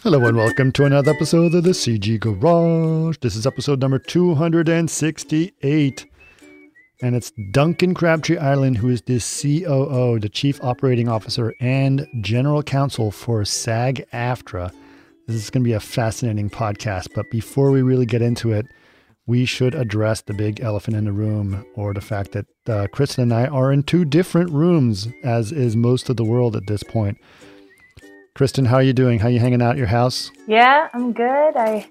Hello and welcome to another episode of the CG Garage. This is episode number 268. And it's Duncan Crabtree Ireland, who is the COO, the Chief Operating Officer and General Counsel for SAG-AFTRA. This is going to be a fascinating podcast, but before we really get into it, we should address the big elephant in the room, or the fact that Kristen and I are in two different rooms, as is most of the world at this point. Kristen, how are you doing? How are you hanging out at your house? Yeah, I'm good.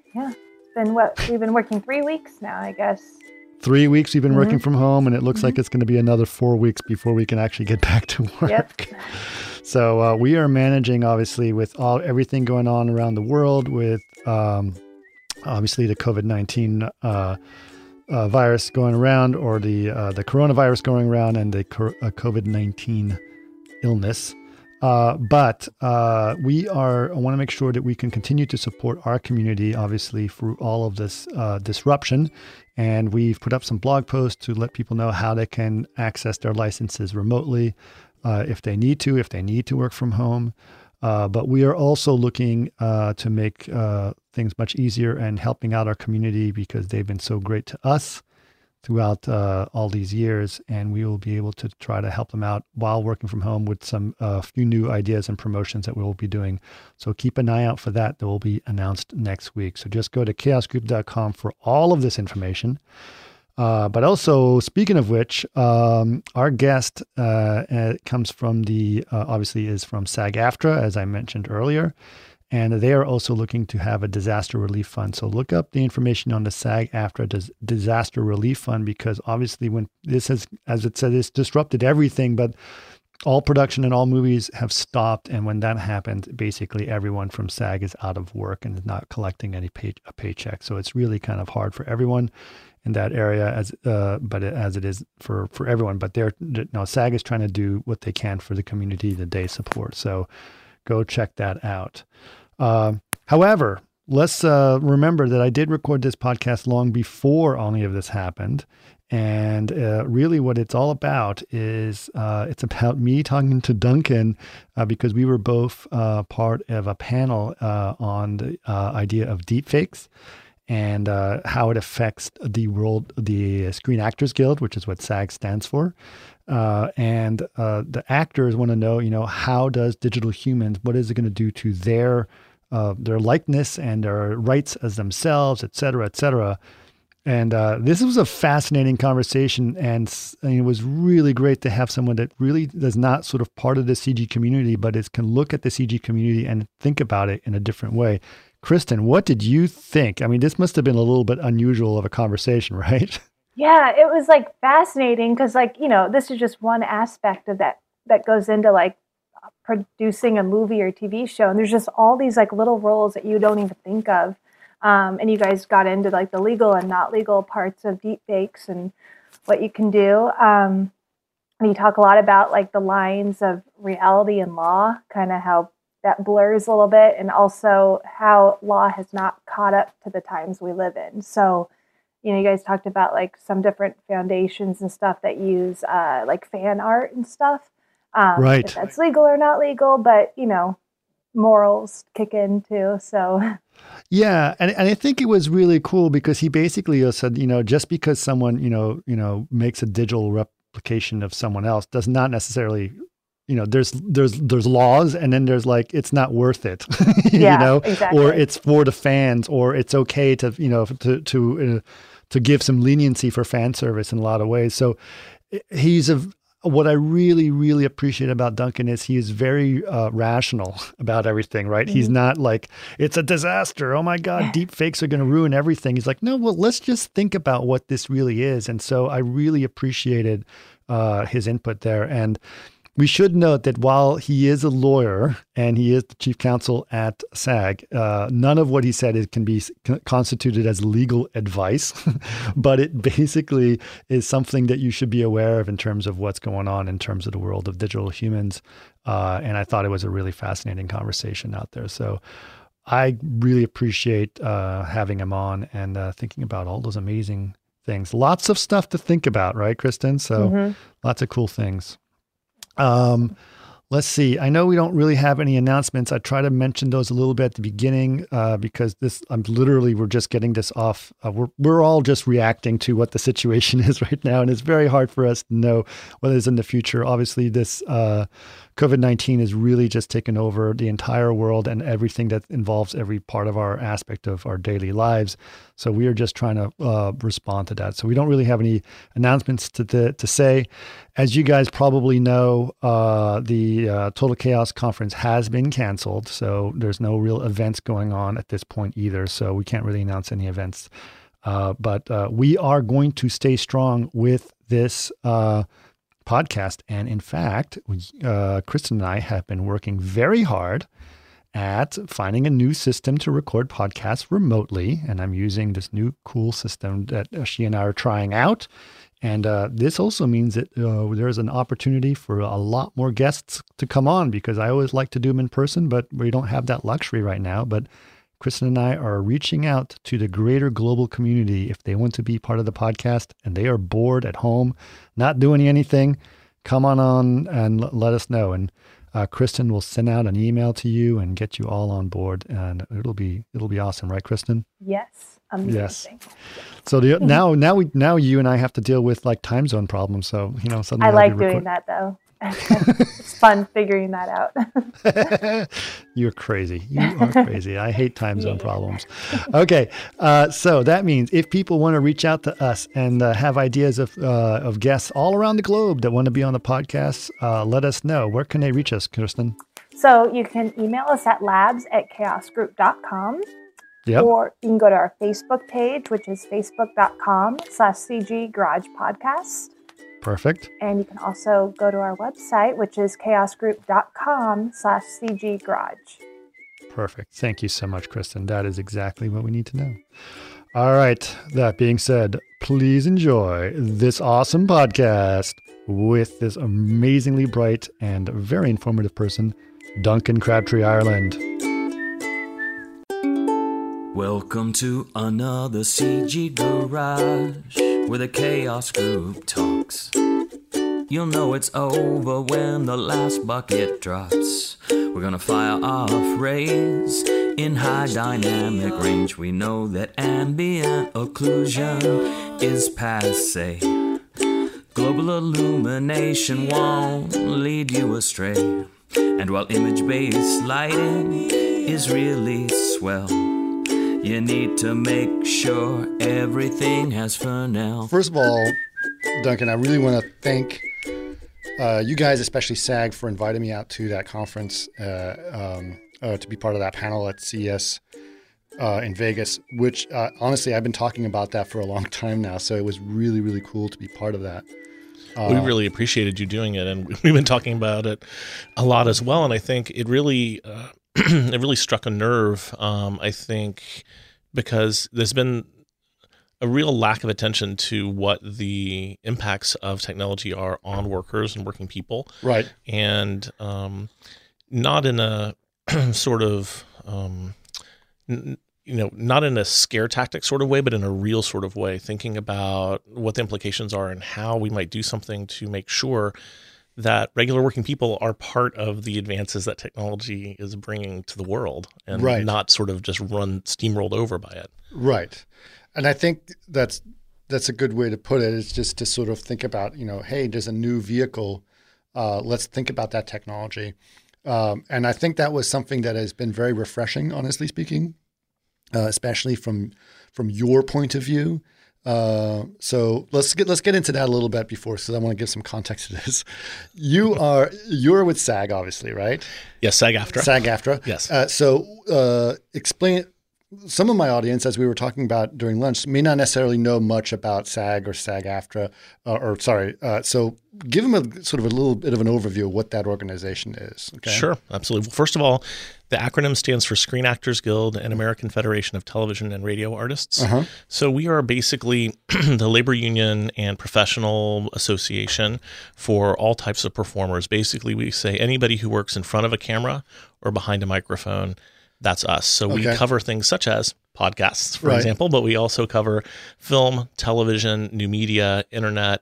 We've been working 3 weeks now, I guess. 3 weeks we've been working from home, and it looks like it's going to be another 4 weeks before we can actually get back to work. Yep. So we are managing, obviously, with everything going on around the world, with obviously the COVID-19 virus going around, or the coronavirus going around, and the COVID-19 illness. But we I want to make sure that we can continue to support our community, obviously, through all of this disruption. And we've put up some blog posts to let people know how they can access their licenses remotely if they need to work from home. But we are also looking to make things much easier and helping out our community, because they've been so great to us throughout all these years, and we will be able to try to help them out while working from home with some few new ideas and promotions that we will be doing. So keep an eye out for that. That will be announced next week. So just go to chaosgroup.com for all of this information. But also, speaking of which, our guest comes from obviously is from SAG-AFTRA, as I mentioned earlier. And they are also looking to have a disaster relief fund. So look up the information on the SAG-AFTRA disaster relief fund, because obviously when this has, as it said, it's disrupted everything, but all production and all movies have stopped. And when that happened, basically everyone from SAG is out of work and is not collecting a paycheck. So it's really kind of hard for everyone in that area, as it is for everyone. But SAG is trying to do what they can for the community that they support. So go check that out. However, let's remember that I did record this podcast long before any of this happened. And really what it's all about is it's about me talking to Duncan because we were both part of a panel on the idea of deepfakes and how it affects the Screen Actors Guild, which is what SAG stands for. And the actors want to know, how does digital humans, what is it going to do to their likeness and their rights as themselves, et cetera, et cetera. And this was a fascinating conversation, and it was really great to have someone that really is not sort of part of the CG community, but can look at the CG community and think about it in a different way. Kristen, what did you think? I mean, this must have been a little bit unusual of a conversation, right? Yeah, it was fascinating because this is just one aspect of that goes into producing a movie or TV show. And there's just all these little roles that you don't even think of. And you guys got into the legal and not legal parts of deepfakes and what you can do. And you talk a lot about the lines of reality and law, kind of how that blurs a little bit, and also how law has not caught up to the times we live in. So, you guys talked about some different foundations and stuff that use fan art and stuff. Right. If that's legal or not legal, but morals kick in too. So yeah, and I think it was really cool because he basically said, just because someone makes a digital replication of someone else does not necessarily, there's laws, and then there's it's not worth it, exactly. Or it's for the fans, or it's okay to to give some leniency for fan service in a lot of ways. So what I really, really appreciate about Duncan is he is very rational about everything, right? Mm-hmm. He's not it's a disaster. Oh my God, deep fakes are going to ruin everything. He's no, well, let's just think about what this really is. And so I really appreciated his input there. And we should note that while he is a lawyer and he is the chief counsel at SAG, none of what he said can be constituted as legal advice, but it basically is something that you should be aware of in terms of what's going on in terms of the world of digital humans. And I thought it was a really fascinating conversation out there. So I really appreciate having him on and thinking about all those amazing things. Lots of stuff to think about, right, Kristen? So lots of cool things. Let's see. I know we don't really have any announcements. I try to mention those a little bit at the beginning because we're just getting this off. We're all just reacting to what the situation is right now, and it's very hard for us to know what is in the future. Obviously, this COVID-19 is really just taken over the entire world and everything that involves every part of our aspect of our daily lives. So we are just trying to respond to that. So we don't really have any announcements to say. As you guys probably know, the Total Chaos Conference has been canceled. So there's no real events going on at this point either. So we can't really announce any events. But we are going to stay strong with this podcast. And in fact, Kristen and I have been working very hard at finding a new system to record podcasts remotely. And I'm using this new cool system that she and I are trying out. And this also means that there's an opportunity for a lot more guests to come on, because I always like to do them in person, but we don't have that luxury right now. But Kristen and I are reaching out to the greater global community if they want to be part of the podcast and they are bored at home, not doing anything. Come on and let us know. And Kristen will send out an email to you and get you all on board, and it'll be awesome, right, Kristen? Yes, amazing. Yes. So now you and I have to deal with like time zone problems. So suddenly I like doing that though. It's fun figuring that out. You're crazy. You are crazy. I hate time zone problems. Okay. So that means if people want to reach out to us and have ideas of guests all around the globe that want to be on the podcast, let us know. Where can they reach us, Kristen? So you can email us at labs@chaosgroup.com. Yep. Or you can go to our Facebook page, which is facebook.com/CG Garage Podcast. Perfect. And you can also go to our website, which is chaosgroup.com/CG Garage. Perfect. Thank you so much, Kristen. That is exactly what we need to know. All right. That being said, please enjoy this awesome podcast with this amazingly bright and very informative person, Duncan Crabtree Ireland. Welcome to another CG Garage, where the Chaos Group talks. You'll know it's over when the last bucket drops. We're gonna fire off rays in high dynamic range. We know that ambient occlusion is passé. Global illumination won't lead you astray. And while image-based lighting is really swell, you need to make sure everything has Fresnel. First of all, Duncan, I really want to thank you guys, especially SAG, for inviting me out to that conference to be part of that panel at CES in Vegas, which honestly, I've been talking about that for a long time now. So it was really, really cool to be part of that. We really appreciated you doing it, and we've been talking about it a lot as well. And I think it really it really struck a nerve, I think, because there's been a real lack of attention to what the impacts of technology are on workers and working people. Right. And not in a sort of, not in a scare tactic sort of way, but in a real sort of way, thinking about what the implications are and how we might do something to make sure that regular working people are part of the advances that technology is bringing to the world, and not sort of just steamrolled over by it. Right. And I think that's a good way to put it. It's just to sort of think about, hey, there's a new vehicle. Let's think about that technology. And I think that was something that has been very refreshing, honestly speaking, especially from your point of view. So let's get into that a little bit before, because I want to give some context to this. You're with SAG, obviously, right? Yes, SAG-AFTRA. SAG-AFTRA. Yes. So explain. Some of my audience, as we were talking about during lunch, may not necessarily know much about SAG or SAG-AFTRA, so give them a sort of a little bit of an overview of what that organization is. Okay? Sure, absolutely. Well, first of all, the acronym stands for Screen Actors Guild and American Federation of Television and Radio Artists. Uh-huh. So we are basically the labor union and professional association for all types of performers. Basically, we say anybody who works in front of a camera or behind a microphone, that's us. So we cover things such as podcasts, for example, but we also cover film, television, new media, internet,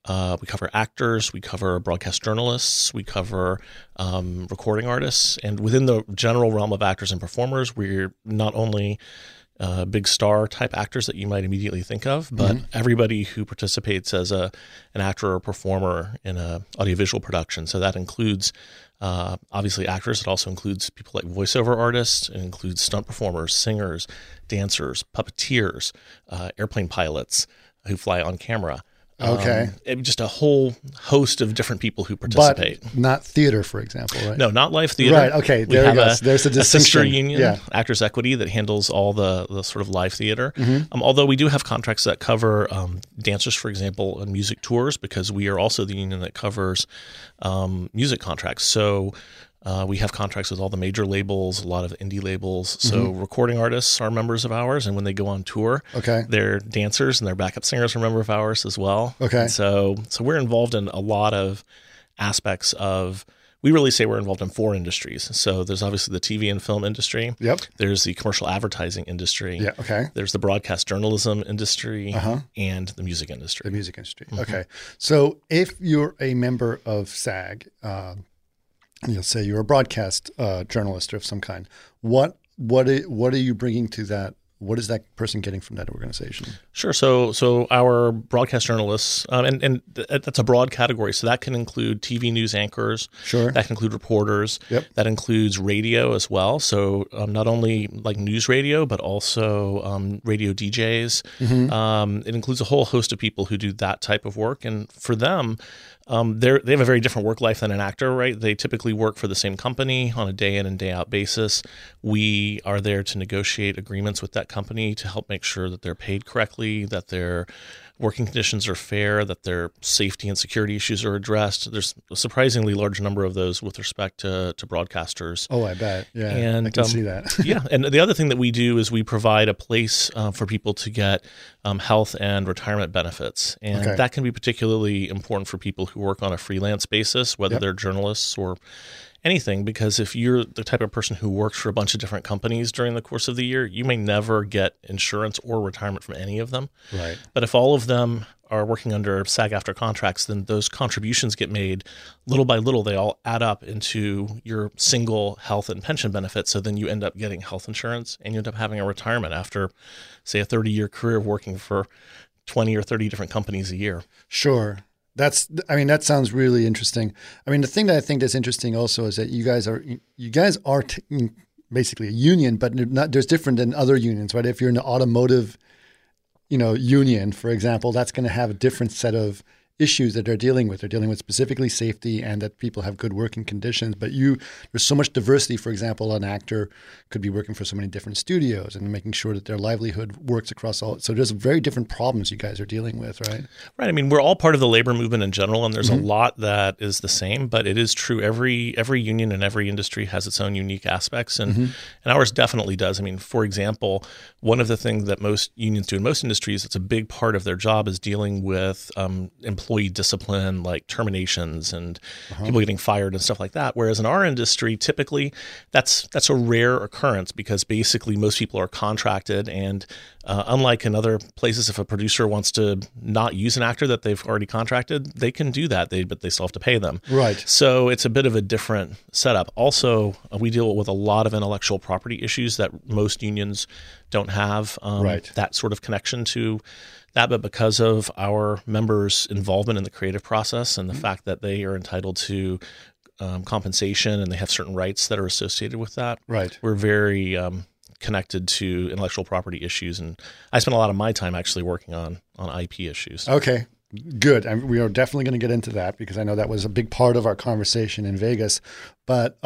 We cover actors, we cover broadcast journalists, we cover recording artists. And within the general realm of actors and performers, we're not only big star type actors that you might immediately think of, but everybody who participates as an actor or performer in a audiovisual production. So that includes obviously actors. It also includes people like voiceover artists. It includes stunt performers, singers, dancers, puppeteers, airplane pilots who fly on camera. Okay. Just a whole host of different people who participate. But not theater, for example, right? No, not live theater. Right, okay, there we go. There's a distinction. Sister union, yeah. Actors Equity, that handles all the sort of live theater. Although we do have contracts that cover dancers, for example, on music tours, because we are also the union that covers music contracts. So we have contracts with all the major labels, a lot of indie labels. So recording artists are members of ours, and when they go on tour, their dancers and their backup singers are members of ours as well. Okay. And so we're involved in a lot of aspects of. We really say we're involved in 4 industries. So there's obviously the TV and film industry. Yep. There's the commercial advertising industry. Yeah. Okay. There's the broadcast journalism industry and the music industry. The music industry. Okay. So if you're a member of SAG, you'll say you're a broadcast journalist of some kind. What are you bringing to that? What is that person getting from that organization? Sure. So our broadcast journalists, and that's a broad category. So that can include TV news anchors. Sure. That can include reporters. Yep. That includes radio as well. So not only like news radio, but also radio DJs. It includes a whole host of people who do that type of work. And for them, they have a very different work life than an actor, right? They typically work for the same company on a day in and day out basis. We are there to negotiate agreements with that company to help make sure that they're paid correctly, that their working conditions are fair, that their safety and security issues are addressed. There's a surprisingly large number of those with respect to broadcasters. Oh, I bet. Yeah, and, I can see that. Yeah, and the other thing that we do is we provide a place for people to get health and retirement benefits. And that can be particularly important for people who work on a freelance basis, whether they're journalists or anything, because if you're the type of person who works for a bunch of different companies during the course of the year, you may never get insurance or retirement from any of them. Right. But if all of them are working under SAG-AFTRA contracts, then those contributions get made little by little. They all add up into your single health and pension benefit. So then you end up getting health insurance and you end up having a retirement after, say, a 30-year career of working for 20 or 30 different companies a year. Sure. That sounds really interesting. I mean, the thing that I think that's interesting also is that you guys are basically a union, but there's different than other unions, right? If you're in the automotive, union, for example, that's going to have a different set of issues that they're dealing with. They're dealing with specifically safety and that people have good working conditions. But there's so much diversity. For example, an actor could be working for so many different studios and making sure that their livelihood works across all. So there's very different problems you guys are dealing with, right? Right. I mean, we're all part of the labor movement in general, and there's a lot that is the same. But it is true. Every union and every industry has its own unique aspects, and ours definitely does. I mean, for example, one of the things that most unions do in most industries, it's a big part of their job, is dealing with employee discipline, like terminations and people getting fired and stuff like that. Whereas in our industry, typically that's a rare occurrence because basically most people are contracted, and unlike in other places, if a producer wants to not use an actor that they've already contracted, they can do that, but they still have to pay them. Right. So it's a bit of a different setup. Also, we deal with a lot of intellectual property issues that most unions don't have that sort of connection to that, but because of our members' involvement in the creative process and the fact that they are entitled to compensation and they have certain rights that are associated with that, we're very connected to intellectual property issues. And I spend a lot of my time actually working on IP issues. Okay, good. And we are definitely going to get into that because I know that was a big part of our conversation in Vegas. But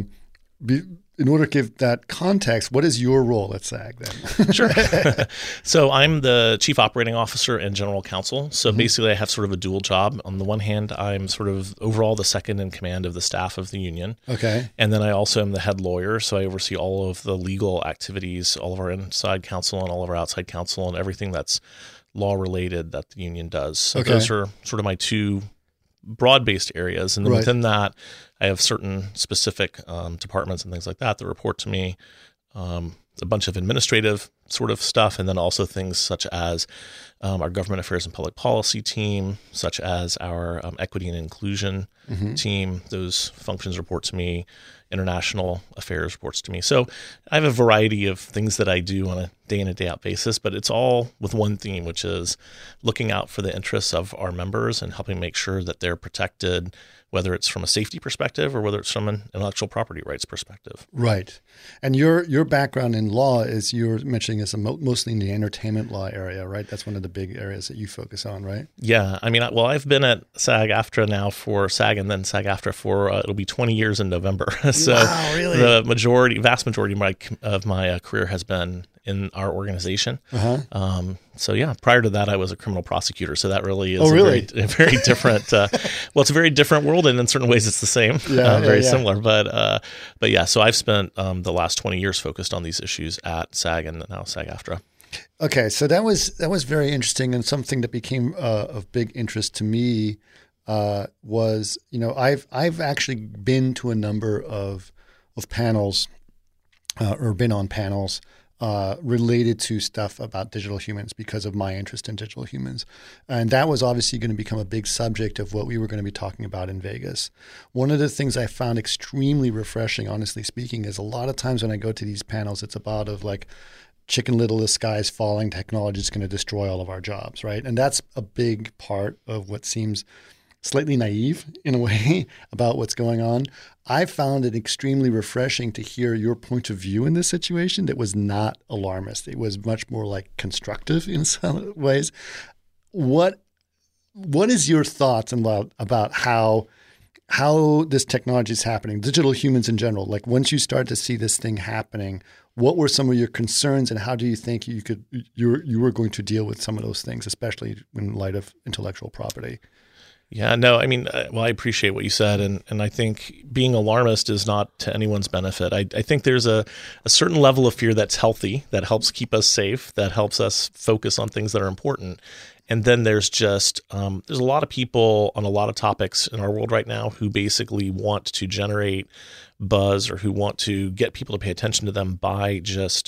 in order to give that context, what is your role at SAG then? Sure. So I'm the chief operating officer and general counsel. So basically I have sort of a dual job. On the one hand, I'm sort of overall the second in command of the staff of the union. Okay. And then I also am the head lawyer. So I oversee all of the legal activities, all of our inside counsel and all of our outside counsel and everything that's law related that the union does. So those are sort of my two broad-based areas. And then within that, I have certain specific departments and things like that report to me. a bunch of administrative sort of stuff, and then also things such as our government affairs and public policy team, such as our equity and inclusion team. Those functions report to me. International affairs reports to me. So I have a variety of things that I do on a day in and day out basis, but it's all with one theme, which is looking out for the interests of our members and helping make sure that they're protected, whether it's from a safety perspective or whether it's from an intellectual property rights perspective. Right. And your background in law is, you're mentioning, is mostly in the entertainment law area, right? That's one of the big areas that you focus on, right? Yeah. I mean, well, I've been at SAG-AFTRA now for SAG and then SAG-AFTRA for, it'll be 20 years in November. So wow, really? The vast majority of my career has been in our organization. So yeah, prior to that, I was a criminal prosecutor. So that really is a very different, well, it's a very different world, and in certain ways it's the same, very similar. But yeah, so I've spent the last 20 years focused on these issues at SAG and now SAG-AFTRA. Okay, so that was very interesting, and something that became of big interest to me was, I've actually been to a number of panels or been on panels related to stuff about digital humans because of my interest in digital humans. And that was obviously going to become a big subject of what we were going to be talking about in Vegas. One of the things I found extremely refreshing, honestly speaking, is a lot of times when I go to these panels, it's about like Chicken Little, the sky is falling, technology is going to destroy all of our jobs, right? And that's a big part of what seems slightly naive in a way about what's going on. I found it extremely refreshing to hear your point of view in this situation that was not alarmist. It was much more like constructive in some ways. What is your thoughts about how this technology is happening, digital humans in general? Like, once you start to see this thing happening, what were some of your concerns, and how do you think you were going to deal with some of those things, especially in light of intellectual property? Yeah, no, I mean, well, I appreciate what you said, and I think being alarmist is not to anyone's benefit. I think there's a certain level of fear that's healthy, that helps keep us safe, that helps us focus on things that are important. And then there's just there's a lot of people on a lot of topics in our world right now who basically want to generate buzz, or who want to get people to pay attention to them by just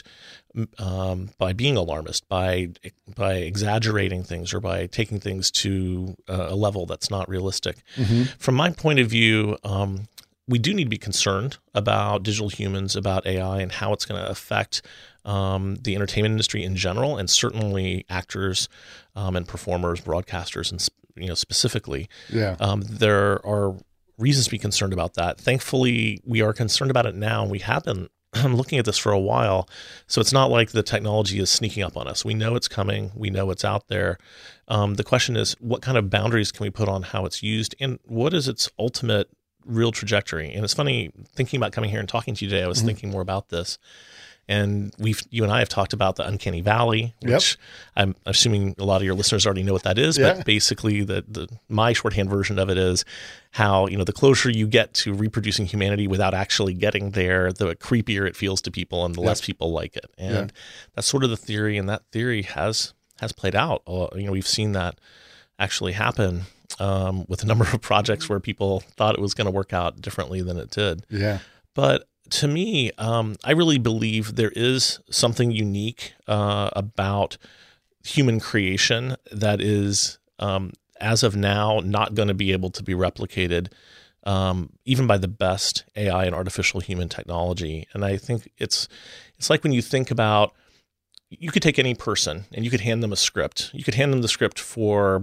by being alarmist, by exaggerating things, or by taking things to a level that's not realistic. From my point of view, we do need to be concerned about digital humans, about AI, and how it's going to affect the entertainment industry in general, and certainly actors and performers, broadcasters, and specifically. There are reasons to be concerned about that. Thankfully, we are concerned about it now, and we have been looking at this for a while. So it's not like the technology is sneaking up on us. We know it's coming. We know it's out there. The question is, what kind of boundaries can we put on how it's used, and what is its ultimate real trajectory? And it's funny, thinking about coming here and talking to you today, I was thinking more about this. And you and I have talked about the uncanny valley, which I'm assuming a lot of your listeners already know what that is. But basically, my shorthand version of it is how, the closer you get to reproducing humanity without actually getting there, the creepier it feels to people, and the less people like it. And that's sort of the theory, and that theory has played out. We've seen that actually happen with a number of projects where people thought it was going to work out differently than it did. But to me, I really believe there is something unique about human creation that is, as of now, not going to be able to be replicated even by the best AI and artificial human technology. And I think it's like when you think about, you could take any person and you could hand them a script. You could hand them the script for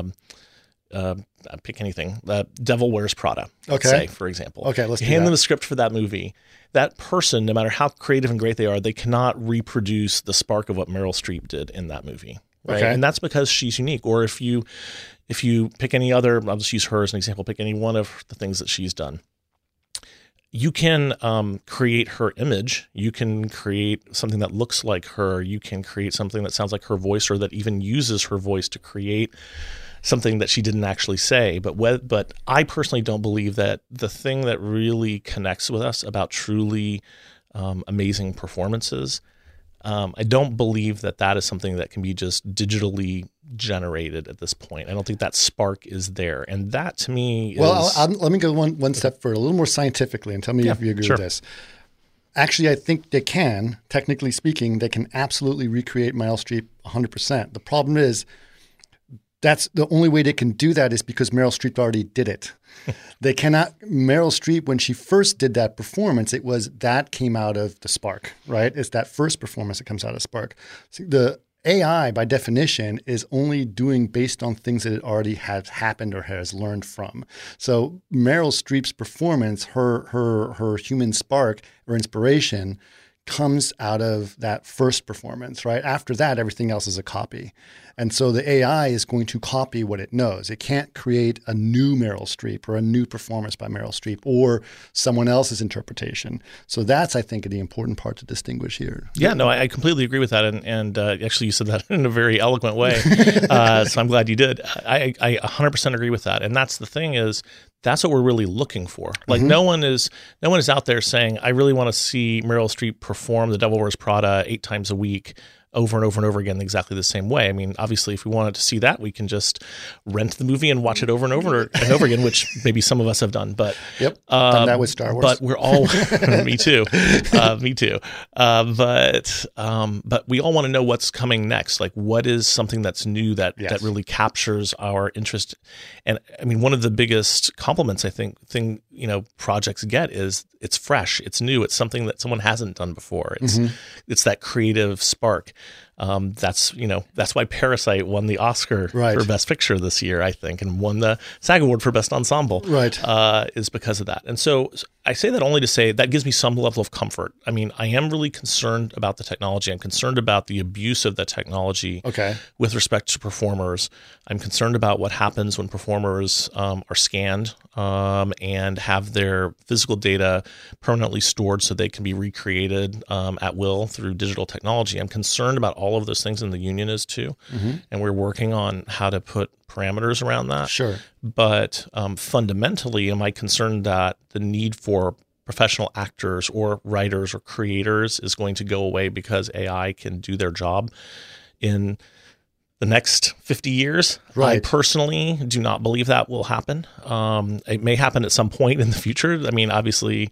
pick anything. Devil Wears Prada, let's say, for example. Let's hand them a script for that movie. That person, no matter how creative and great they are, they cannot reproduce the spark of what Meryl Streep did in that movie, right? And that's because she's unique. Or if you pick any other, I'll just use her as an example, pick any one of the things that she's done. You can create her image. You can create something that looks like her. You can create something that sounds like her voice, or that even uses her voice to create something that she didn't actually say. But I personally don't believe that the thing that really connects with us about truly amazing performances, I don't believe that is something that can be just digitally generated at this point. I don't think that spark is there. And that, to me, is... Well, let me go one step further, a little more scientifically, and tell me if you agree with this. Actually, I think they can. Technically speaking, they can absolutely recreate Meryl Streep 100%. The problem is that's the only way they can do that is because Meryl Streep already did it. They cannot. Meryl Streep, when she first did that performance, that came out of the Spark, right? It's that first performance that comes out of Spark. So the AI, by definition, is only doing based on things that it already has happened or has learned from. So Meryl Streep's performance, her human spark or inspiration, comes out of that first performance, right? After that, everything else is a copy. And so the AI is going to copy what it knows. It can't create a new Meryl Streep or a new performance by Meryl Streep or someone else's interpretation. So that's, I think, the important part to distinguish here. Yeah, no, I completely agree with that. And actually, you said that in a very eloquent way. So I'm glad you did. I 100% agree with that. And that's the thing is, that's what we're really looking for. Like no one is out there saying, I really want to see Meryl Streep perform The Devil Wears Prada 8 times a week over and over and over again exactly the same way. I mean, obviously, if we wanted to see that, we can just rent the movie and watch it over and over and over again, which maybe some of us have done. But done that with Star Wars. But we're all me too, me too. But we all want to know what's coming next. Like, what is something that's new that really captures our interest? And I mean, one of the biggest compliments I think projects get is it's fresh, it's new, it's something that someone hasn't done before. It's that creative spark. That's why Parasite won the Oscar for Best Picture this year, I think, and won the SAG Award for Best Ensemble. Is because of that. And so I say that only to say that gives me some level of comfort. I mean, I am really concerned about the technology. I'm concerned about the abuse of the technology with respect to performers. I'm concerned about what happens when performers are scanned and have their physical data permanently stored so they can be recreated at will through digital technology. I'm concerned about all of those things, and the union is too. And we're working on how to put parameters around that. Sure. But fundamentally, am I concerned that the need for professional actors or writers or creators is going to go away because AI can do their job in the next 50 years? I personally do not believe that will happen. It may happen at some point in the future. I mean, obviously...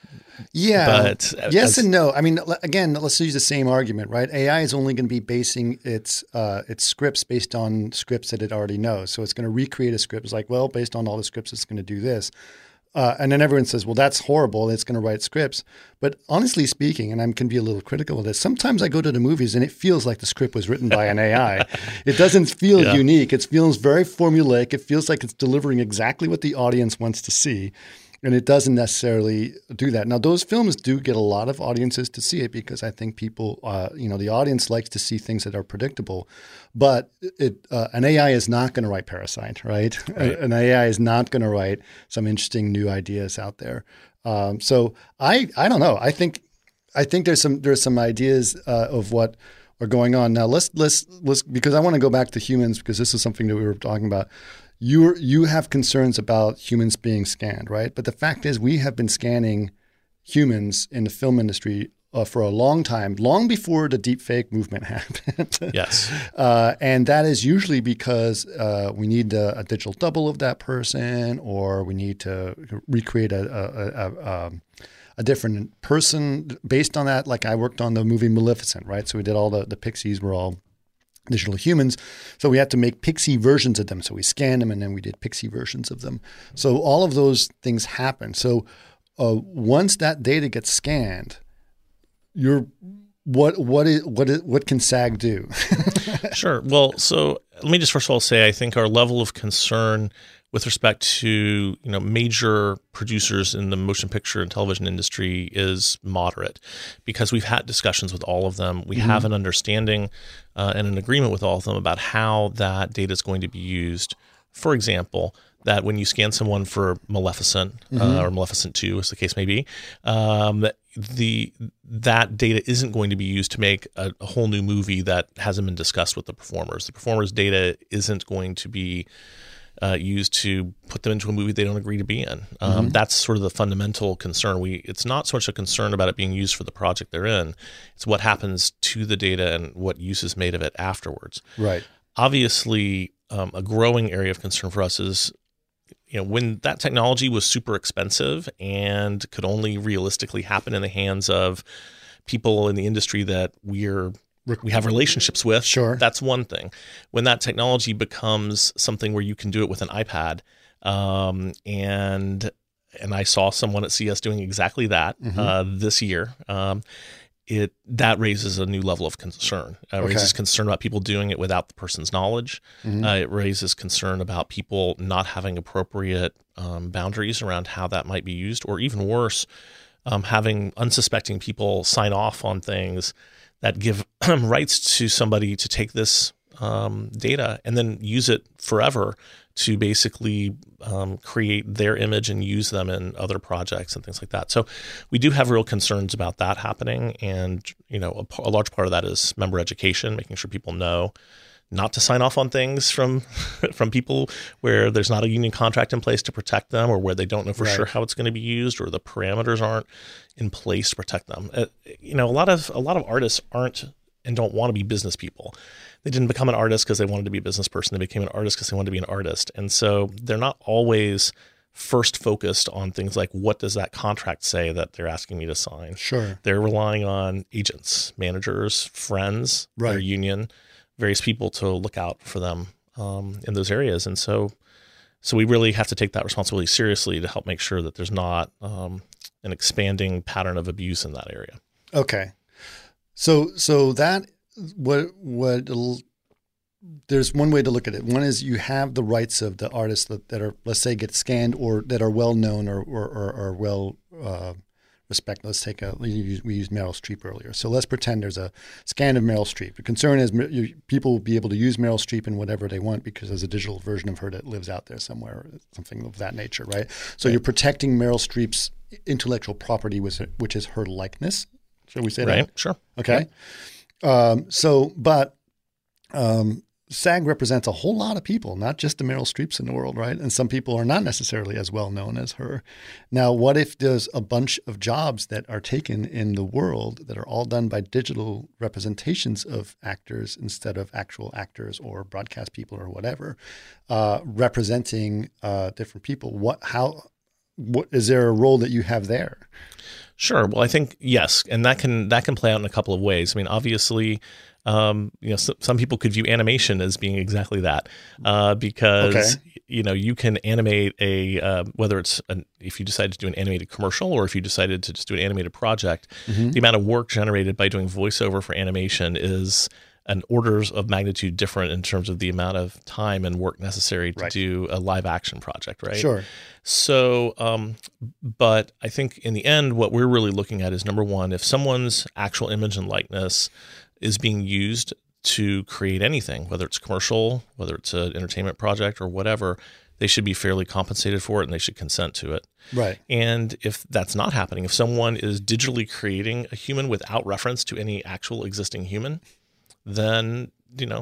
but yes and no. I mean, again, let's use the same argument, right? AI is only going to be basing its scripts based on scripts that it already knows. So it's going to recreate a script. It's like, well, based on all the scripts, it's going to do this. And then everyone says, well, that's horrible. It's going to write scripts. But honestly speaking, and I can be a little critical of this, sometimes I go to the movies and it feels like the script was written by an AI. It doesn't feel unique. It feels very formulaic. It feels like it's delivering exactly what the audience wants to see. And it doesn't necessarily do that. Now, those films do get a lot of audiences to see it because I think people, the audience likes to see things that are predictable. But an AI is not going to write Parasite, right? An AI is not going to write some interesting new ideas out there. So I don't know. I think there's some ideas of what are going on now. Let's because I want to go back to humans because this is something that we were talking about. You have concerns about humans being scanned, right? But the fact is we have been scanning humans in the film industry for a long time, long before the deepfake movement happened. Yes. And that is usually because we need a digital double of that person or we need to recreate a different person based on that. Like I worked on the movie Maleficent, right? So we did all the pixies were all digital humans. So we had to make pixie versions of them. So we scanned them and then we did pixie versions of them. So all of those things happen. So once that data gets scanned, what can SAG do? Sure. Well, so let me just first of all say I think our level of concern with respect to major producers in the motion picture and television industry is moderate because we've had discussions with all of them. We have an understanding and an agreement with all of them about how that data is going to be used. For example, that when you scan someone for Maleficent or Maleficent 2, as the case may be, that data isn't going to be used to make a whole new movie that hasn't been discussed with the performers. The performers' data isn't going to be used to put them into a movie they don't agree to be in. That's sort of the fundamental concern. It's not so much a concern about it being used for the project they're in. It's what happens to the data and what use is made of it afterwards. Right. Obviously, a growing area of concern for us is when that technology was super expensive and could only realistically happen in the hands of people in the industry that we have relationships with, sure, that's one thing. When that technology becomes something where you can do it with an iPad, and I saw someone at CS doing exactly that this year. That raises a new level of concern. Raises concern about people doing it without the person's knowledge. It raises concern about people not having appropriate boundaries around how that might be used, or even worse, having unsuspecting people sign off on things that give rights to somebody to take this data and then use it forever to basically create their image and use them in other projects and things like that. So we do have real concerns about that happening. And, a large part of that is member education, making sure people know not to sign off on things from people where there's not a union contract in place to protect them, or where they don't know for sure how it's going to be used, or the parameters aren't in place to protect them. A lot of artists aren't and don't want to be business people. They didn't become an artist because they wanted to be a business person. They became an artist because they wanted to be an artist. And so they're not always first focused on things like, what does that contract say that they're asking me to sign? Sure. They're relying on agents, managers, friends, their union, various people to look out for them in those areas. And so we really have to take that responsibility seriously to help make sure that there's not an expanding pattern of abuse in that area. Okay. So that there's one way to look at it. One is you have the rights of the artists that are, let's say, get scanned, or that are well known or well respected. Let's take we used Meryl Streep earlier. So let's pretend there's a scan of Meryl Streep. The concern is people will be able to use Meryl Streep in whatever they want because there's a digital version of her that lives out there somewhere, something of that nature, right? So you're protecting Meryl Streep's intellectual property, which is her likeness. Shall we say that? Right, sure. Okay. SAG represents a whole lot of people, not just the Meryl Streeps in the world, right? And some people are not necessarily as well known as her. Now, what if there's a bunch of jobs that are taken in the world that are all done by digital representations of actors instead of actual actors or broadcast people or whatever, representing different people? What is there a role that you have there? Sure. Well, I think yes, and that can play out in a couple of ways. I mean, obviously, some people could view animation as being exactly that, because you can animate whether it's if you decide to do an animated commercial or if you decided to just do an animated project, the amount of work generated by doing voiceover for animation is an orders of magnitude different in terms of the amount of time and work necessary to do a live action project, right? Sure. So, but I think in the end, what we're really looking at is, number one, if someone's actual image and likeness is being used to create anything, whether it's commercial, whether it's an entertainment project or whatever, they should be fairly compensated for it and they should consent to it. Right. And if that's not happening, if someone is digitally creating a human without reference to any actual existing human, then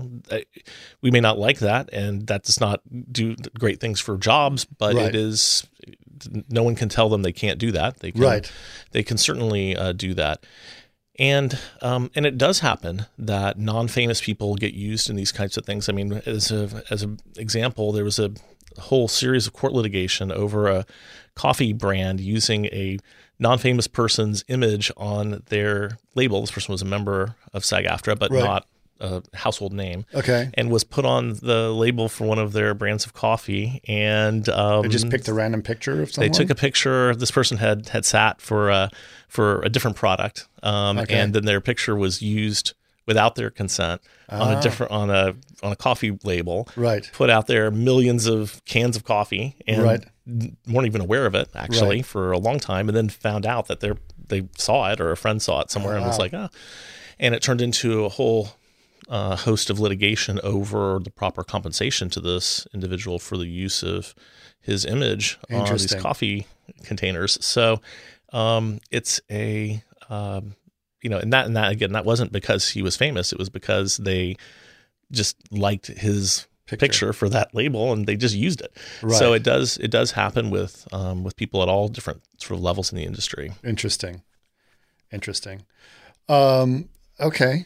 we may not like that, and that does not do great things for jobs. But it is, no one can tell them they can't do that. They can, they can certainly do that, and it does happen that non-famous people get used in these kinds of things. I mean, as an example, there was a whole series of court litigation over a coffee brand using a non-famous person's image on their label. This person was a member of SAG-AFTRA, but not a household name. Okay. And was put on the label for one of their brands of coffee. And they just picked a random picture of someone? They took a picture. This person had sat for a different product. And then their picture was used without their consent on a coffee label. Right. Put out there millions of cans of coffee and weren't even aware of it actually for a long time, and then found out that they saw it, or a friend saw it somewhere and was like, and it turned into a whole host of litigation over the proper compensation to this individual for the use of his image on these coffee containers. So it's a and that again, that wasn't because he was famous. It was because they just liked his picture for that label and they just used it. Right. So it does happen with people at all different sort of levels in the industry. Interesting. Okay.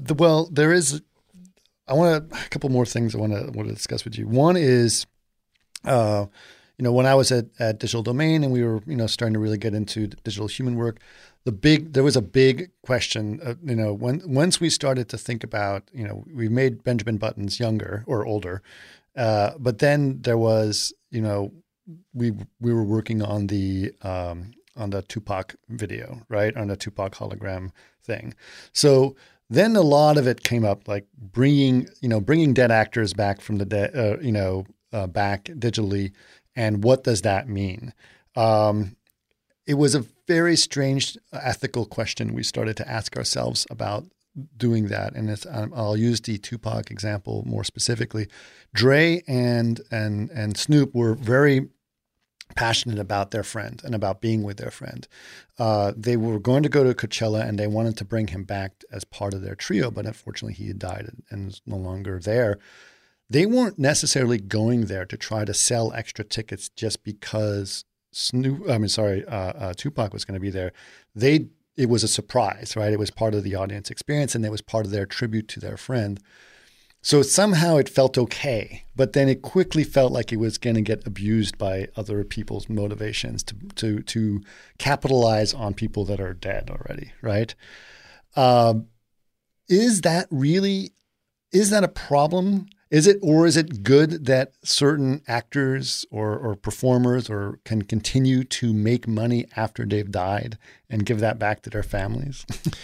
There is. I want a couple more things I want to discuss with you. One is, When I was at Digital Domain and we were, starting to really get into digital human work, there was a big question, once we started to think about, we made Benjamin Buttons younger or older, but then there was, we were working on the Tupac video, right? On the Tupac hologram thing. So then a lot of it came up, like bringing dead actors back from the dead, back digitally. And what does that mean? It was a very strange ethical question we started to ask ourselves about doing that. And I'll use the Tupac example more specifically. Dre and Snoop were very passionate about their friend and about being with their friend. They were going to go to Coachella and they wanted to bring him back as part of their trio, but unfortunately he had died and is no longer there. They weren't necessarily going there to try to sell extra tickets just because Tupac was going to be there. It was a surprise, right? It was part of the audience experience and it was part of their tribute to their friend. So somehow it felt okay, but then it quickly felt like it was going to get abused by other people's motivations to capitalize on people that are dead already, right? Is that a problem? Is it good that certain actors or performers can continue to make money after they've died and give that back to their families?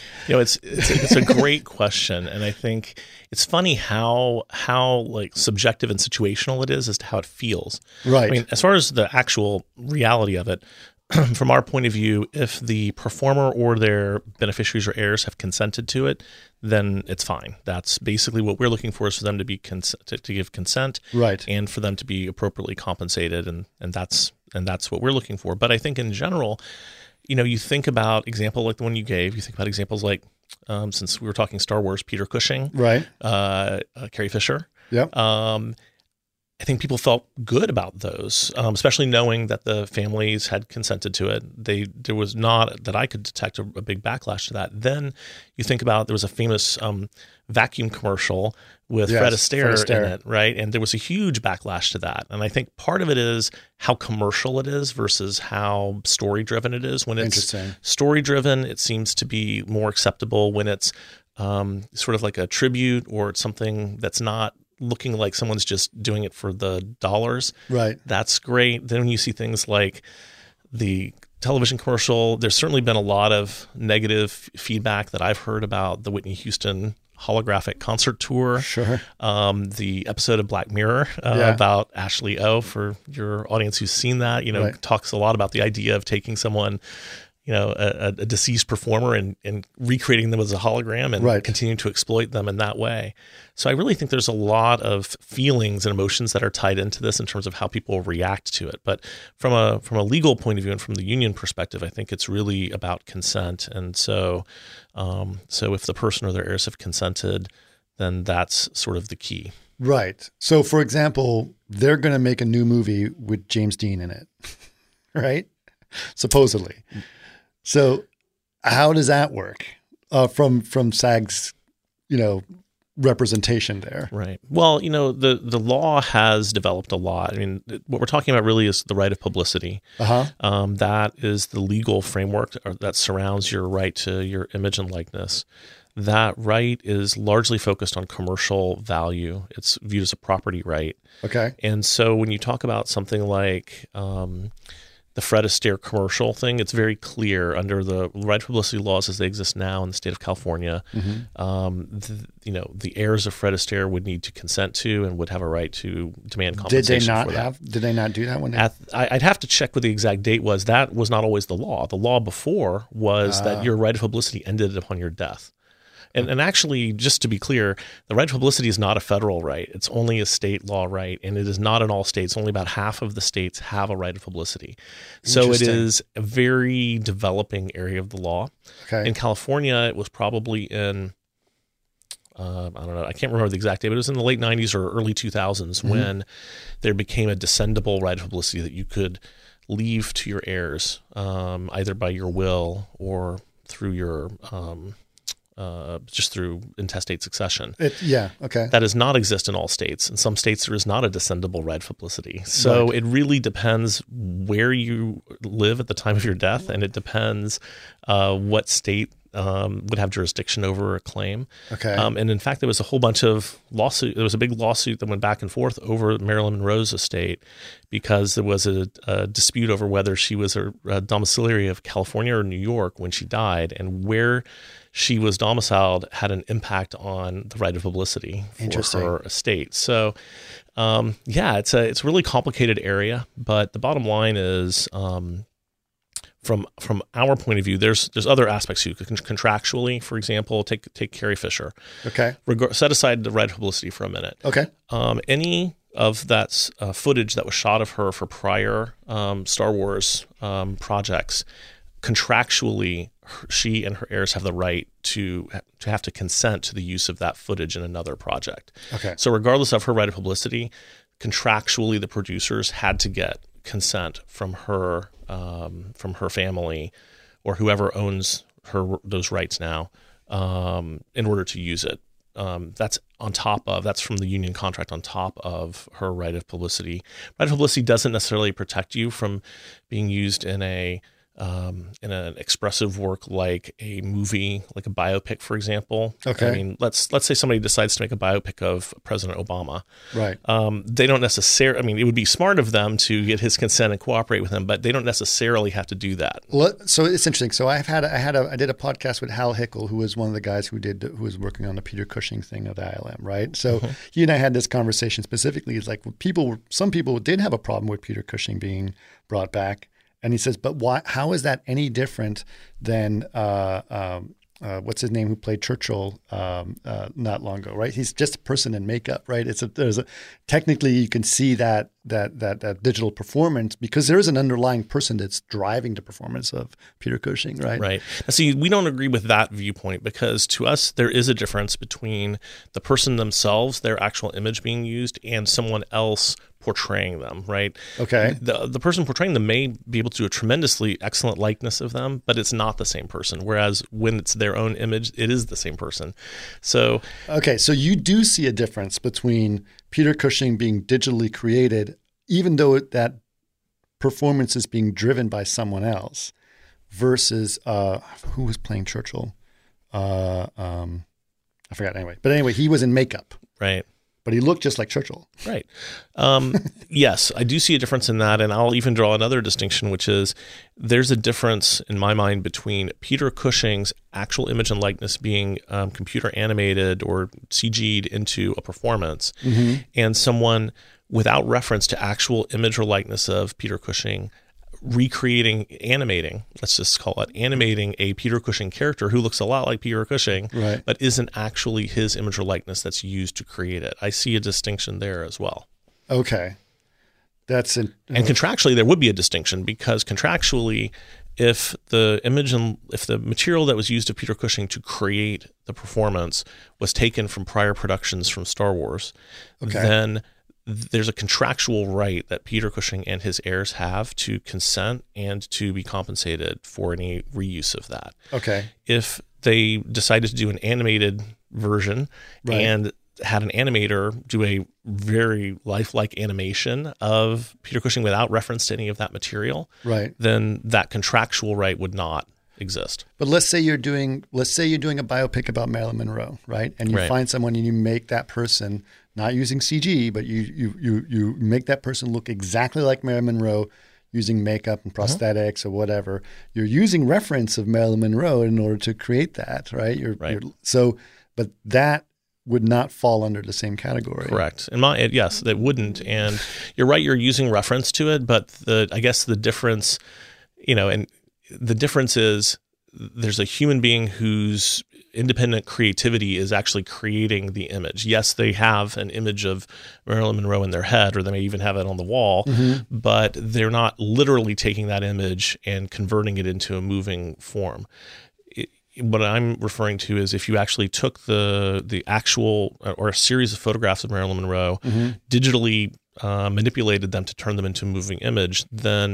It's a great question, and I think it's funny how like subjective and situational it is as to how it feels. Right. I mean, as far as the actual reality of it, from our point of view, if the performer or their beneficiaries or heirs have consented to it, then it's fine. That's basically what we're looking for, is for them to be to give consent, right, and for them to be appropriately compensated, and that's what we're looking for. But I think in general, you think about example like the one you gave. You think about examples like, since we were talking Star Wars, Peter Cushing, right, Carrie Fisher, yeah. I think people felt good about those, especially knowing that the families had consented to it. There was not, that I could detect, a big backlash to that. Then you think about, there was a famous vacuum commercial with Fred Astaire in it, right? And there was a huge backlash to that. And I think part of it is how commercial it is versus how story-driven it is. When it's story-driven, it seems to be more acceptable. When it's sort of like a tribute, or it's something that's not looking like someone's just doing it for the dollars, right, that's great. Then when you see things like the television commercial, there's certainly been a lot of negative feedback that I've heard about the Whitney Houston holographic concert tour. Sure. The episode of Black Mirror about Ashley O, for your audience who's seen that, right, talks a lot about the idea of taking someone, a deceased performer and recreating them as a hologram and right, continuing to exploit them in that way. So I really think there's a lot of feelings and emotions that are tied into this in terms of how people react to it. But from a legal point of view and from the union perspective, I think it's really about consent. And so if the person or their heirs have consented, then that's sort of the key. Right. So for example, they're going to make a new movie with James Dean in it, right? Supposedly. So how does that work from SAG's, representation there? Right. Well, the law has developed a lot. I mean, what we're talking about really is the right of publicity. That is the legal framework that surrounds your right to your image and likeness. That right is largely focused on commercial value. It's viewed as a property right. Okay. And so when you talk about something like the Fred Astaire commercial thing, it's very clear under the right to publicity laws as they exist now in the state of California. Mm-hmm. The heirs of Fred Astaire would need to consent to and would have a right to demand compensation for that. Did they not do that one? I'd have to check what the exact date was. That was not always the law. The law before was that your right of publicity ended upon your death. And actually, just to be clear, the right to publicity is not a federal right. It's only a state law right, and it is not in all states. Only about half of the states have a right of publicity. So it is a very developing area of the law. Okay. In California, it was probably in, I don't know, I can't remember the exact date, but it was in the late 90s or early 2000s when there became a descendable right of publicity that you could leave to your heirs, either by your will or through your just through intestate succession. Okay. That does not exist in all states. In some states, there is not a descendable right of publicity. So it really depends where you live at the time of your death, and it depends what state would have jurisdiction over a claim. Okay. And in fact, there was a whole bunch of lawsuit. There was a big lawsuit that went back and forth over Marilyn Monroe's estate because there was a dispute over whether she was a domiciliary of California or New York when she died, and where she was domiciled had an impact on the right of publicity for her estate. So, it's a really complicated area, but the bottom line is, from our point of view, there's other aspects. You can contractually, for example, take Carrie Fisher. Okay. Set aside the right of publicity for a minute. Okay. Any of that footage that was shot of her for prior Star Wars projects, contractually, she and her heirs have the right to have to consent to the use of that footage in another project. Okay. So regardless of her right of publicity, contractually, the producers had to get consent from her family or whoever owns those rights now in order to use it. That's from the union contract on top of her right of publicity. Right of publicity doesn't necessarily protect you from being used in an expressive work like a movie, like a biopic, for example. Okay. I mean, let's say somebody decides to make a biopic of President Obama. Right. They don't necessarily. I mean, it would be smart of them to get his consent and cooperate with him, but they don't necessarily have to do that. Well, so it's interesting. So I did a podcast with Hal Hickel, who was one of the guys who was working on the Peter Cushing thing of the ILM. Right. So he and I had this conversation specifically. It's like some people did have a problem with Peter Cushing being brought back. And he says, but why? How is that any different than what's his name who played Churchill not long ago? Right, he's just a person in makeup. Right, technically you can see that digital performance because there is an underlying person that's driving the performance of Peter Cushing. Right. Right. Now, see, we don't agree with that viewpoint because to us there is a difference between the person themselves, their actual image being used, and someone else portraying them, right? Okay. The person portraying them may be able to do a tremendously excellent likeness of them, but it's not the same person. Whereas when it's their own image, it is the same person. So okay, so you do see a difference between Peter Cushing being digitally created, even though that performance is being driven by someone else, versus who was playing Churchill? I forgot anyway. But anyway, he was in makeup. Right. But he looked just like Churchill. Right. Yes, I do see a difference in that. And I'll even draw another distinction, which is there's a difference in my mind between Peter Cushing's actual image and likeness being computer animated or CG'd into a performance and someone without reference to actual image or likeness of Peter Cushing animating a Peter Cushing character who looks a lot like Peter Cushing, right, but isn't actually his image or likeness that's used to create it. I see a distinction there as well. Okay. And contractually, there would be a distinction because contractually, if the image and if the material that was used of Peter Cushing to create the performance was taken from prior productions from Star Wars, then there's a contractual right that Peter Cushing and his heirs have to consent and to be compensated for any reuse of that. Okay. If they decided to do an animated version and had an animator do a very lifelike animation of Peter Cushing without reference to any of that material, then that contractual right would not exist. But let's say you're doing a biopic about Marilyn Monroe, right? And you find someone and you make that person not using CG, but you make that person look exactly like Marilyn Monroe using makeup and prosthetics or whatever. You're using reference of Marilyn Monroe in order to create that, right? But that would not fall under the same category. Correct. Yes, that wouldn't. And you're right, you're using reference to it, but I guess the difference, and the difference is there's a human being whose independent creativity is actually creating the image. Yes, they have an image of Marilyn Monroe in their head, or they may even have it on the wall, but they're not literally taking that image and converting it into a moving form. What I'm referring to is if you actually took the actual or a series of photographs of Marilyn Monroe, digitally manipulated them to turn them into a moving image, then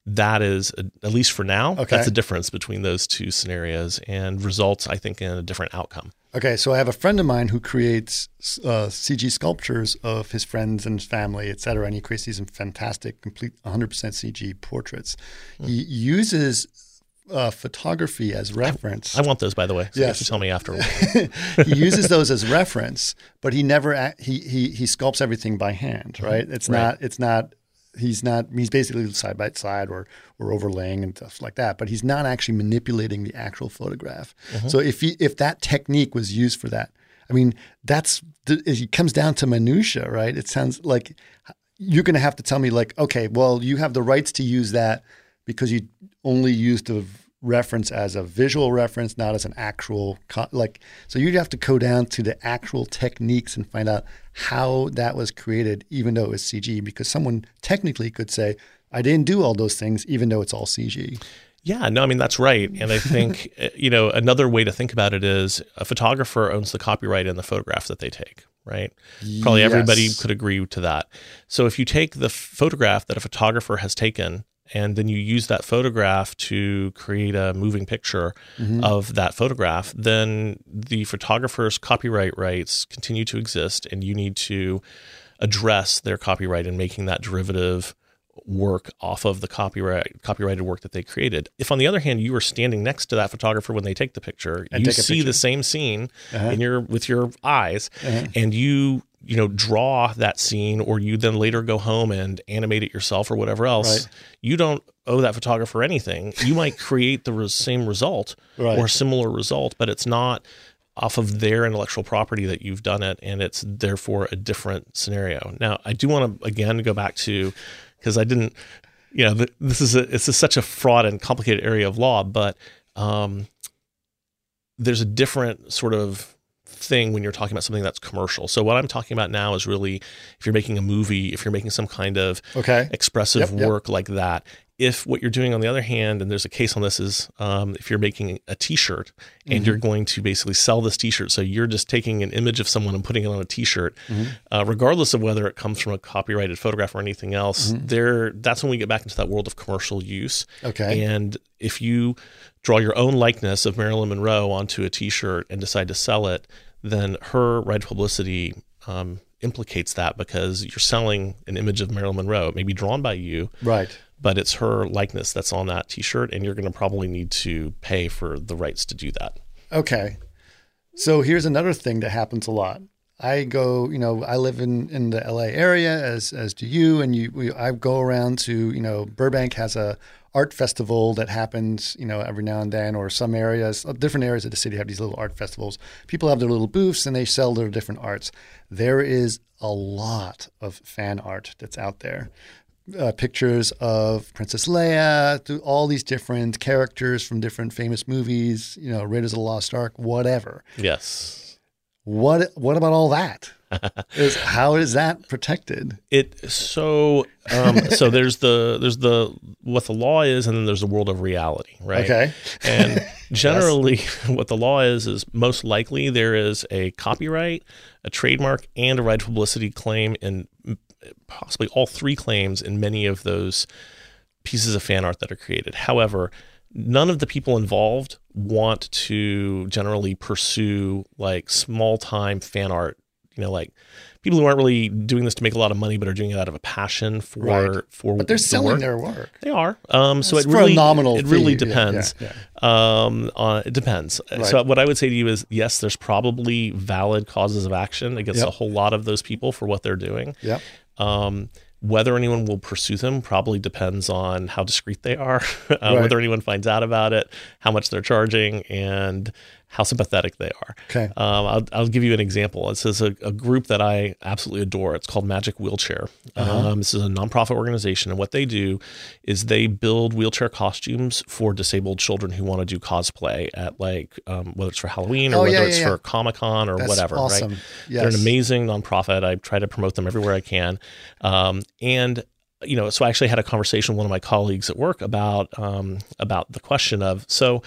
that is, at least for now, Okay. that's the difference between those two scenarios, and results, I think, in a different outcome. Okay, so I have a friend of mine who creates CG sculptures of his friends and his family, et cetera, and he creates these fantastic, complete 100% CG portraits. He uses photography as reference. I want those, by the way. So Yes. you can tell me afterwards. He uses those as reference, but he never he sculpts everything by hand, right? It's Right. not he's basically side by side or overlaying and stuff like that, but he's not actually manipulating the actual photograph. So if that technique was used for that, I mean, it comes down to minutia, right? It sounds like you're going to have to tell me like, okay, well, you have the rights to use that because you only used the reference as a visual reference, not as an actual so you'd have to go down to the actual techniques and find out how that was created, even though it was CG, because someone technically could say, I didn't do all those things, even though it's all CG. Yeah, no, I mean, that's right. And I think, another way to think about it is a photographer owns the copyright in the photographs that they take, right? Probably everybody could agree to that. So if you take the photograph that a photographer has taken and then you use that photograph to create a moving picture of that photograph, then the photographer's copyright rights continue to exist, and you need to address their copyright in making that derivative work off of the copyrighted work that they created. If, on the other hand, you are standing next to that photographer when they take the picture, And you take a see picture. the same scene with your eyes, and you draw that scene, or you then later go home and animate it yourself or whatever else. Right. You don't owe that photographer anything. You might create the same result Right. or similar result, but it's not off of their intellectual property that you've done it, and it's therefore a different scenario. Now, I do want to again go back to, because I didn't, it's such a fraught and complicated area of law, but there's a different sort of thing when you're talking about something that's commercial. So what I'm talking about now is really if you're making a movie, if you're making some kind of expressive work like that. If what you're doing, on the other hand, and there's a case on this, is if you're making a T-shirt and you're going to basically sell this T-shirt, so you're just taking an image of someone and putting it on a T-shirt, regardless of whether it comes from a copyrighted photograph or anything else, that's when we get back into that world of commercial use. Okay. And if you draw your own likeness of Marilyn Monroe onto a T-shirt and decide to sell it, then her right to publicity implicates that, because you're selling an image of Marilyn Monroe. It may be drawn by you, Right. but it's her likeness that's on that T-shirt, and you're going to probably need to pay for the rights to do that. Okay. So here's another thing that happens a lot. I go, I live in the LA area, as do you, and I go around to, Burbank has a art festival that happens, every now and then, or some areas, different areas of the city have these little art festivals. People have their little booths and they sell their different arts. There is a lot of fan art that's out there. Pictures of Princess Leia, to all these different characters from different famous movies, Raiders of the Lost Ark, whatever. Yes. What about all that? How is that protected? So there's the what the law is, and then there's the world of reality, right? Okay. And generally, what the law is most likely there is a copyright, a trademark, and a right to publicity claim in possibly all three claims in many of those pieces of fan art that are created. However, none of the people involved want to generally pursue like small time fan art, like people who aren't really doing this to make a lot of money, but are doing it out of a passion for But they're selling work. their work. They are. So it for a really nominal it really fee. depends. Yeah. It depends. Right. So what I would say to you is, yes, there's probably valid causes of action against a whole lot of those people for what they're doing. Yep. Whether anyone will pursue them probably depends on how discreet they are, whether anyone finds out about it, how much they're charging, and how sympathetic they are. Okay. I'll give you an example. This is a group that I absolutely adore. It's called Magic Wheelchair. This is a nonprofit organization, and what they do is they build wheelchair costumes for disabled children who want to do cosplay at whether it's for Halloween or whether it's for Comic-Con or That's whatever. awesome. Right? Yes. They're an amazing nonprofit. I try to promote them everywhere I can. And so I actually had a conversation with one of my colleagues at work about the question of,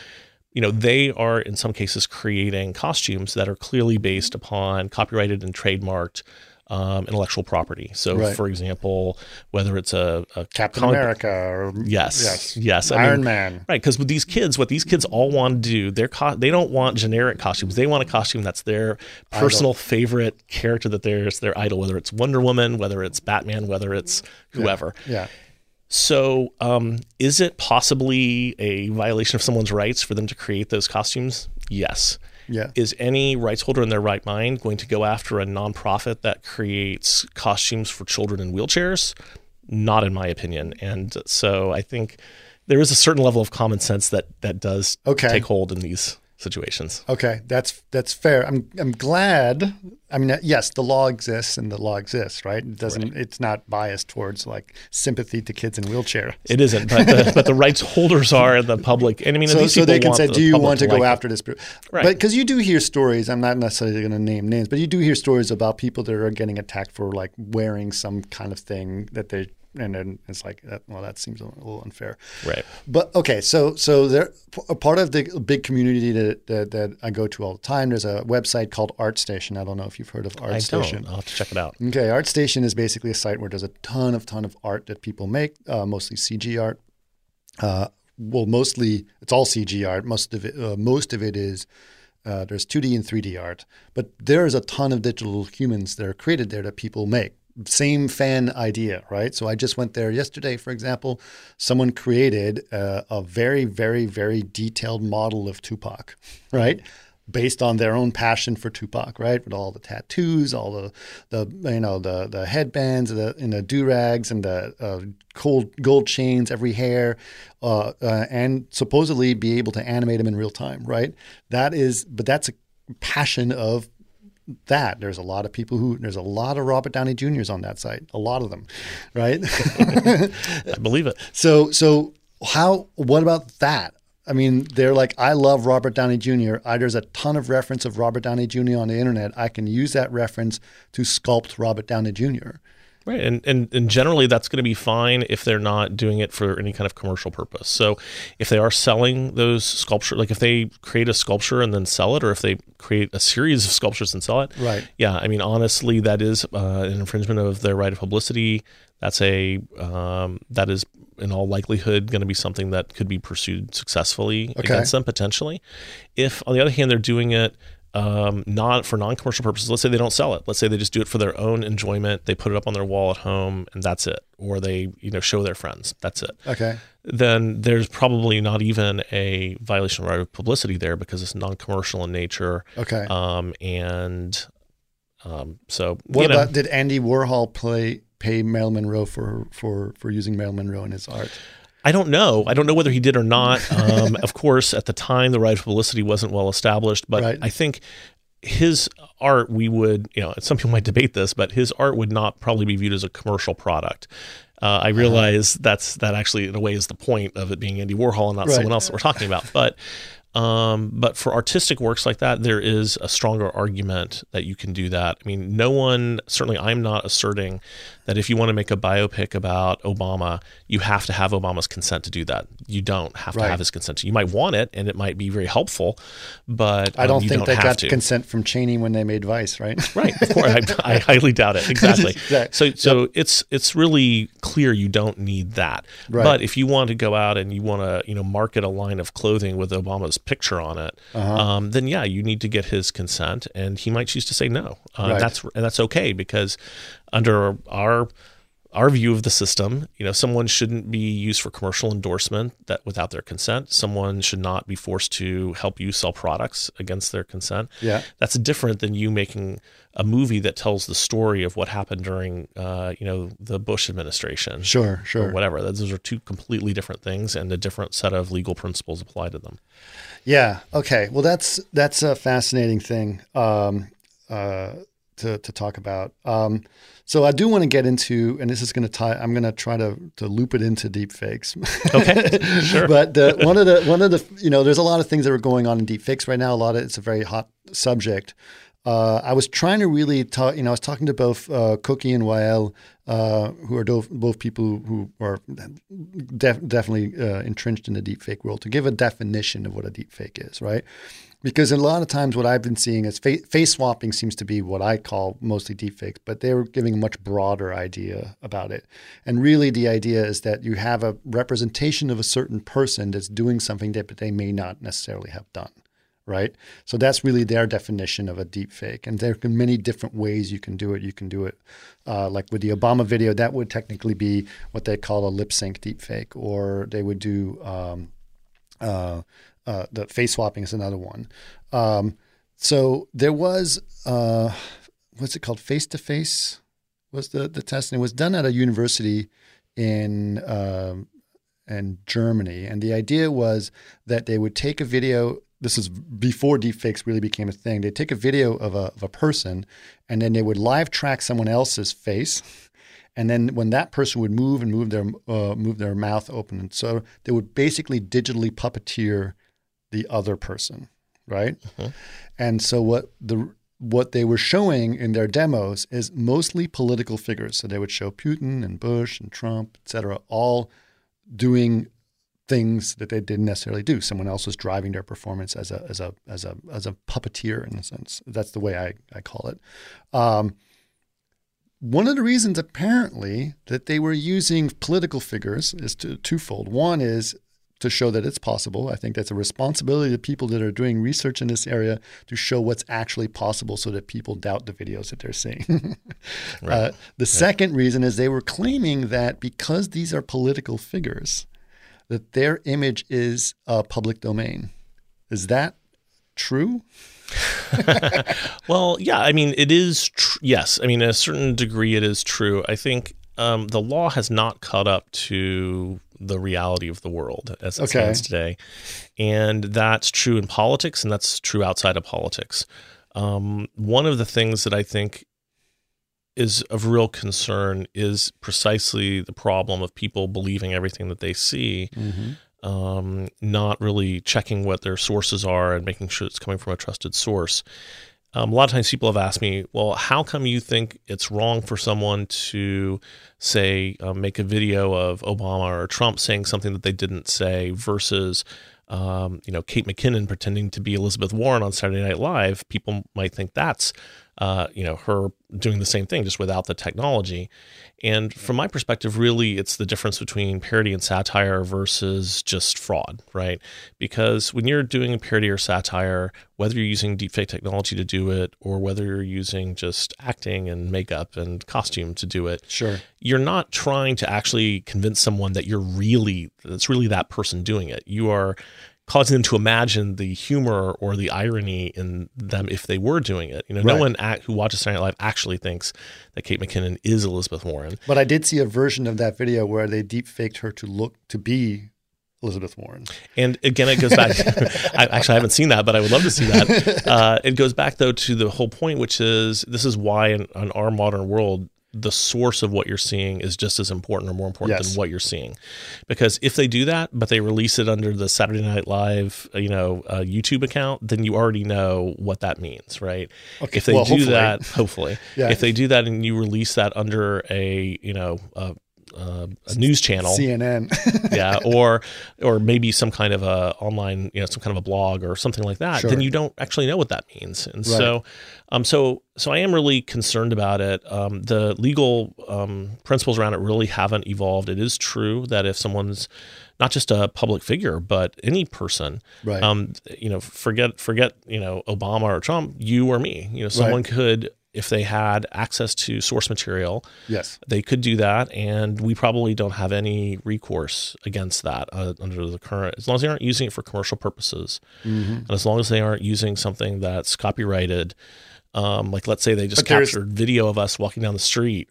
they are in some cases creating costumes that are clearly based upon copyrighted and trademarked intellectual property. So, Right. for example, whether it's a Captain comic- America or Yes. Iron Man. Right, because with these kids, what these kids all want to do, they don't want generic costumes. They want a costume that's their personal favorite character, that there's their idol, whether it's Wonder Woman, whether it's Batman, whether it's whoever. Yeah. So, is it possibly a violation of someone's rights for them to create those costumes? Yes. Yeah. Is any rights holder in their right mind going to go after a nonprofit that creates costumes for children in wheelchairs? Not in my opinion. And so I think there is a certain level of common sense that does take hold in these situations. Okay, that's fair. I'm glad. I mean, yes, the law exists, and the law exists, right? It doesn't. Right. It's not biased towards like sympathy to kids in wheelchair. It isn't, but the rights holders are the public. And I mean, these So people they can want say, the "Do you public want to go like it." after this?" Right. But because you do hear stories, I'm not necessarily going to name names, but you do hear stories about people that are getting attacked for like wearing some kind of thing that they. And then it's like, well, that seems a little unfair. Right. But okay, so there, a part of the big community that I go to all the time, there's a website called ArtStation. I don't know if you've heard of ArtStation. I'll have to check it out. Okay, ArtStation is basically a site where there's a ton of art that people make, mostly CG art. Well, mostly it's all CG art. Most of it is there's 2D and 3D art, but there is a ton of digital humans that are created there that people make. Same fan idea, right? So I just went there yesterday, for example. Someone created a very, very, very detailed model of Tupac, right? Based on their own passion for Tupac, right? With all the tattoos, all the headbands, and the do-rags, and the gold chains, every hair, and supposedly be able to animate him in real time, right? But that's a passion of that. There's a lot of Robert Downey Jr.'s on that site, a lot of them, right? I believe it. So what about that? I mean, they're like, I love Robert Downey Jr. There's a ton of reference of Robert Downey Jr. on the internet. I can use that reference to sculpt Robert Downey Jr. Right. And generally that's going to be fine if they're not doing it for any kind of commercial purpose. So if they are selling those sculptures, like if they create a sculpture and then sell it, or if they create a series of sculptures and sell it. Right. Yeah. I mean, honestly, that is an infringement of their right of publicity. That is in all likelihood going to be something that could be pursued successfully against them potentially. If on the other hand, they're doing it not for non-commercial purposes. Let's say they don't sell it. Let's say they just do it for their own enjoyment. They put it up on their wall at home and that's it. Or they, show their friends. That's it. Okay. Then there's probably not even a violation of right of publicity there because it's non-commercial in nature. Okay. So what about, did Andy Warhol pay Marilyn Monroe for using Marilyn Monroe in his art? I don't know. I don't know whether he did or not. Of course, at the time, the right of publicity wasn't well established, but Right. I think his art, some people might debate this, but his art would not probably be viewed as a commercial product. I realize that actually, in a way, is the point of it being Andy Warhol and not Right. someone else that we're talking about. But for artistic works like that, there is a stronger argument that you can do that. I mean, no one, certainly I'm not asserting that if you want to make a biopic about Obama, you have to have Obama's consent to do that. You don't have to Right. have his consent. You might want it, and it might be very helpful, but I don't you think they have got to. consent from Cheney when they made Vice, right? Right, of course. I highly doubt it. Exactly. Exactly. So it's really clear you don't need that. Right. But if you want to go out and you want to market a line of clothing with Obama's picture on it, then yeah, you need to get his consent, and he might choose to say no. Right. That's okay, because under our view of the system, someone shouldn't be used for commercial endorsement that without their consent. Someone should not be forced to help you sell products against their consent. Yeah. That's different than you making a movie that tells the story of what happened during, the Bush administration. Sure. Or whatever. Those are two completely different things, and a different set of legal principles apply to them. Yeah. Okay. Well, that's a fascinating thing to talk about. So I do want to get into, and this is going to I'm going to try to loop it into deepfakes. Okay, sure. But one of the there's a lot of things that are going on in deepfakes right now. It's a very hot subject. I was trying to really talk. I was talking to both Cookie and Wael, who are both people who are definitely entrenched in the deepfake world, to give a definition of what a deepfake is, right? Because a lot of times what I've been seeing is face swapping seems to be what I call mostly deepfakes, but they were giving a much broader idea about it. And really the idea is that you have a representation of a certain person that's doing something that they may not necessarily have done, right? So that's really their definition of a deepfake. And there are many different ways you can do it. You can do it like with the Obama video, that would technically be what they call a lip sync deepfake, or they would do the face swapping is another one. So there was, what's it called? Face-to-face was the test. And it was done at a university in Germany. And the idea was that they would take a video. This is before deepfakes really became a thing. They'd take a video of a person, and then they would live track someone else's face. And then when that person would move and move their mouth open, and so they would basically digitally puppeteer the other person, right? Uh-huh. And so what they were showing in their demos is mostly political figures. So they would show Putin and Bush and Trump, et cetera, all doing things that they didn't necessarily do. Someone else was driving their performance as a puppeteer, in a sense. That's the way I call it. One of the reasons apparently that they were using political figures is twofold. One is to show that it's possible. I think that's a responsibility of people that are doing research in this area to show what's actually possible so that people doubt the videos that they're seeing. Right. The second reason is they were claiming that because these are political figures, that their image is public domain. Is that true? Well, yeah, I mean, it is, yes. I mean, in a certain degree, it is true. I think the law has not caught up to the reality of the world as it stands today. And that's true in politics, and that's true outside of politics. One of the things that I think is of real concern is precisely the problem of people believing everything that they see, not really checking what their sources are and making sure it's coming from a trusted source. A lot of times people have asked me, well, how come you think it's wrong for someone to, say, make a video of Obama or Trump saying something that they didn't say versus, Kate McKinnon pretending to be Elizabeth Warren on Saturday Night Live? People might think that's, her doing the same thing just without the technology. And from my perspective, really, it's the difference between parody and satire versus just fraud, right? Because when you're doing parody or satire, whether you're using deepfake technology to do it or whether you're using just acting and makeup and costume to do it, sure, you're not trying to actually convince someone that it's really that person doing it. You are causing them to imagine the humor or the irony in them if they were doing it. Right. No one who watches Saturday Night Live actually thinks that Kate McKinnon is Elizabeth Warren. But I did see a version of that video where they deep-faked her to look to be Elizabeth Warren. And again, it goes back. I haven't seen that, but I would love to see that. It goes back, though, to the whole point, which is this is why in our modern world, the source of what you're seeing is just as important or more important than what you're seeing. Because if they do that, but they release it under the Saturday Night Live, YouTube account, then you already know what that means, right? Okay. If they do that, hopefully, if they do that and you release that under a news channel, CNN, or maybe some kind of a online, some kind of a blog or something like that, then you don't actually know what that means. And so I am really concerned about it. The legal principles around it really haven't evolved. It is true that if someone's not just a public figure, but any person, right. Forget Obama or Trump, you or me, someone could, if they had access to source material, yes, they could do that, and we probably don't have any recourse against that under the current, as long as they aren't using it for commercial purposes, and as long as they aren't using something that's copyrighted. Like let's say they just captured video of us walking down the street,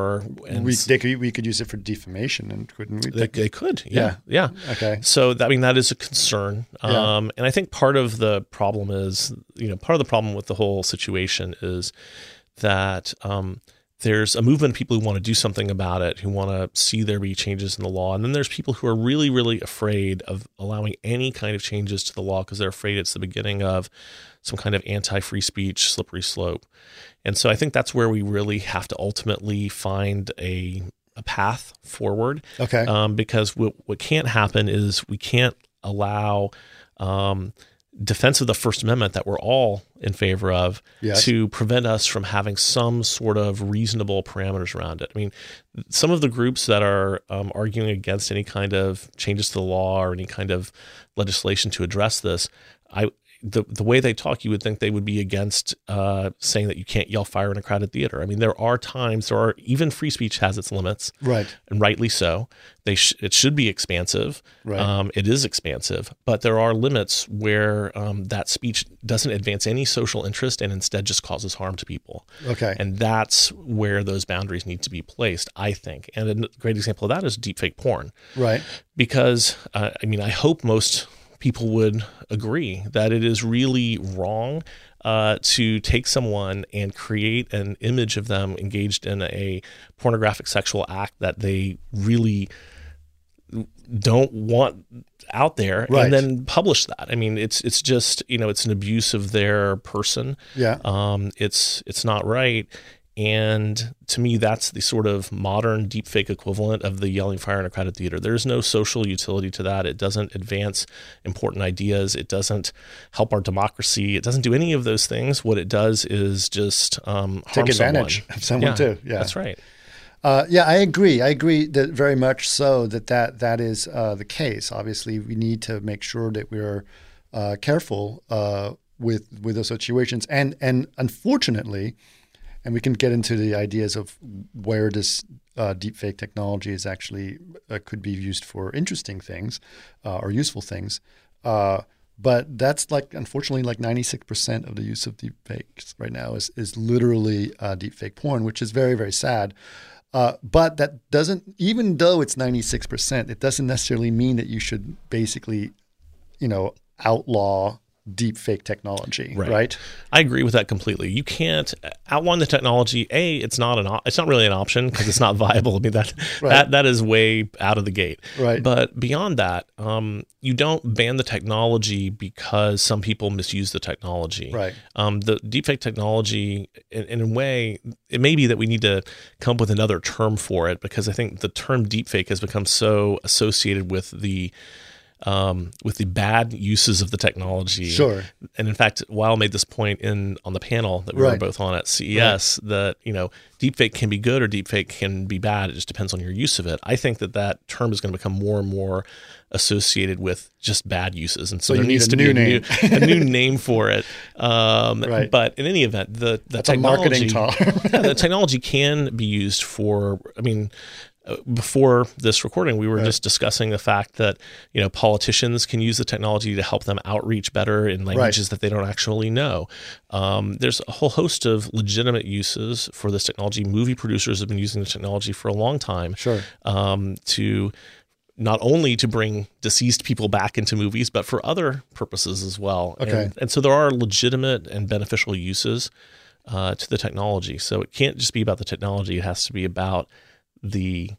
we could use it for defamation, and couldn't we? They could, yeah. Okay. So that is a concern, and I think part of the problem is, part of the problem with the whole situation is that there's a movement of people who want to do something about it, who want to see there be changes in the law, and then there's people who are really, really afraid of allowing any kind of changes to the law because they're afraid it's the beginning of some kind of anti-free speech slippery slope. And so I think that's where we really have to ultimately find a path forward. Okay. Because what can't happen is we can't allow defense of the First Amendment that we're all in favor of, Yes. to prevent us from having some sort of reasonable parameters around it. I mean, some of the groups that are arguing against any kind of changes to the law or any kind of legislation to address this, the way they talk, you would think they would be against saying that you can't yell fire in a crowded theater. I mean, there are even free speech has its limits, Right. and rightly so. It should be expansive. Right. It is expansive, but there are limits where that speech doesn't advance any social interest and instead just causes harm to people. Okay. And that's where those boundaries need to be placed, I think. And a great example of that is deepfake porn. Right. Because, I hope most people would agree that it is really wrong to take someone and create an image of them engaged in a pornographic sexual act that they really don't want out there, Right. and then publish that. I mean, it's just, it's an abuse of their person. Yeah. It's not right. And to me, that's the sort of modern deepfake equivalent of the yelling fire in a crowded theater. There's no social utility to that. It doesn't advance important ideas. It doesn't help our democracy. It doesn't do any of those things. What it does is just harm Take advantage someone. of someone too. Yeah. That's right. Yeah, I agree. I agree that very much so that is the case. Obviously, we need to make sure that we're careful with those situations. And unfortunately, and we can get into the ideas of where this deepfake technology is actually could be used for interesting things or useful things. But that's unfortunately, 96% of the use of deepfakes right now is literally deepfake porn, which is very, very sad. But that doesn't, even though it's 96%, it doesn't necessarily mean that you should basically, outlaw deepfake technology, right? I agree with that completely. You can't outlaw the technology. It's not really an option because it's not viable. I mean, that is way out of the gate. Right. But beyond that, you don't ban the technology because some people misuse the technology. Right. The deepfake technology, in a way, it may be that we need to come up with another term for it, because I think the term deepfake has become so associated with the bad uses of the technology. Sure. And in fact, Weil made this point on the panel that we were both on at CES, that, deepfake can be good or deepfake can be bad. It just depends on your use of it. I think that term is going to become more and more associated with just bad uses. And so there needs to be a new name for it. Right. But in any event, the That's technology, a marketing term. the technology can be used for, before this recording, we were just discussing the fact that, politicians can use the technology to help them outreach better in languages that they don't actually know. There's a whole host of legitimate uses for this technology. Movie producers have been using the technology for a long time. Sure. To not only to bring deceased people back into movies, but for other purposes as well. Okay. And so there are legitimate and beneficial uses to the technology. So it can't just be about the technology. It has to be about the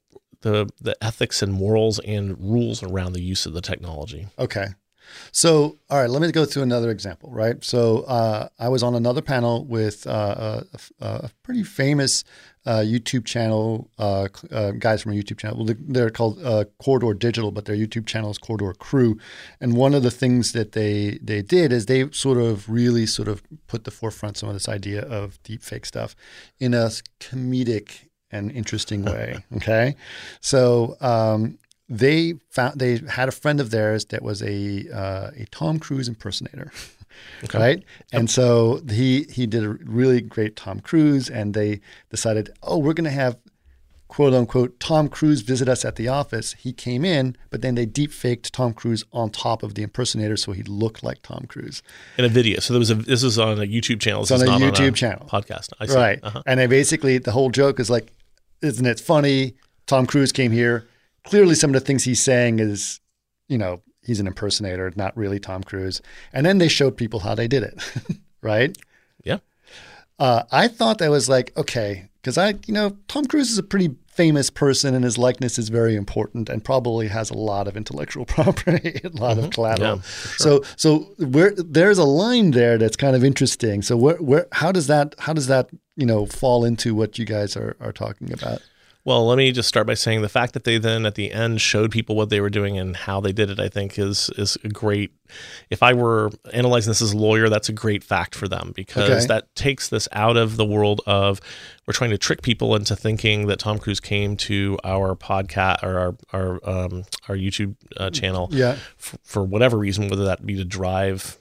ethics and morals and rules around the use of the technology. Okay. So, all right, let me go through another example, right? So I was on another panel with a pretty famous YouTube channel, guys from a YouTube channel. Well, they're called Corridor Digital, but their YouTube channel is Corridor Crew. And one of the things that they did is they really put the forefront some of this idea of deepfake stuff in a comedic and interesting way. Okay. So they had a friend of theirs that was a Tom Cruise impersonator. Okay. Right. Yep. And so he did a really great Tom Cruise, and they decided, we're going to have quote unquote Tom Cruise visit us at the office. He came in, but then they deep faked Tom Cruise on top of the impersonator, so he looked like Tom Cruise in a video. So this is on a YouTube channel. It's on a YouTube channel podcast. I see. Right. Uh-huh. And they basically, the whole joke is like, isn't it funny? Tom Cruise came here. Clearly, some of the things he's saying is, he's an impersonator, not really Tom Cruise. And then they showed people how they did it, right? Yeah. I thought that was okay, because Tom Cruise is a pretty famous person, and his likeness is very important, and probably has a lot of intellectual property, a lot of collateral. Yeah, sure. So there's a line there that's kind of interesting. So how does that fall into what you guys are talking about? Well, let me just start by saying the fact that they then at the end showed people what they were doing and how they did it, I think is a great. If I were analyzing this as a lawyer, that's a great fact for them, because that takes this out of the world of we're trying to trick people into thinking that Tom Cruise came to our podcast or our YouTube channel for whatever reason, whether that be to drive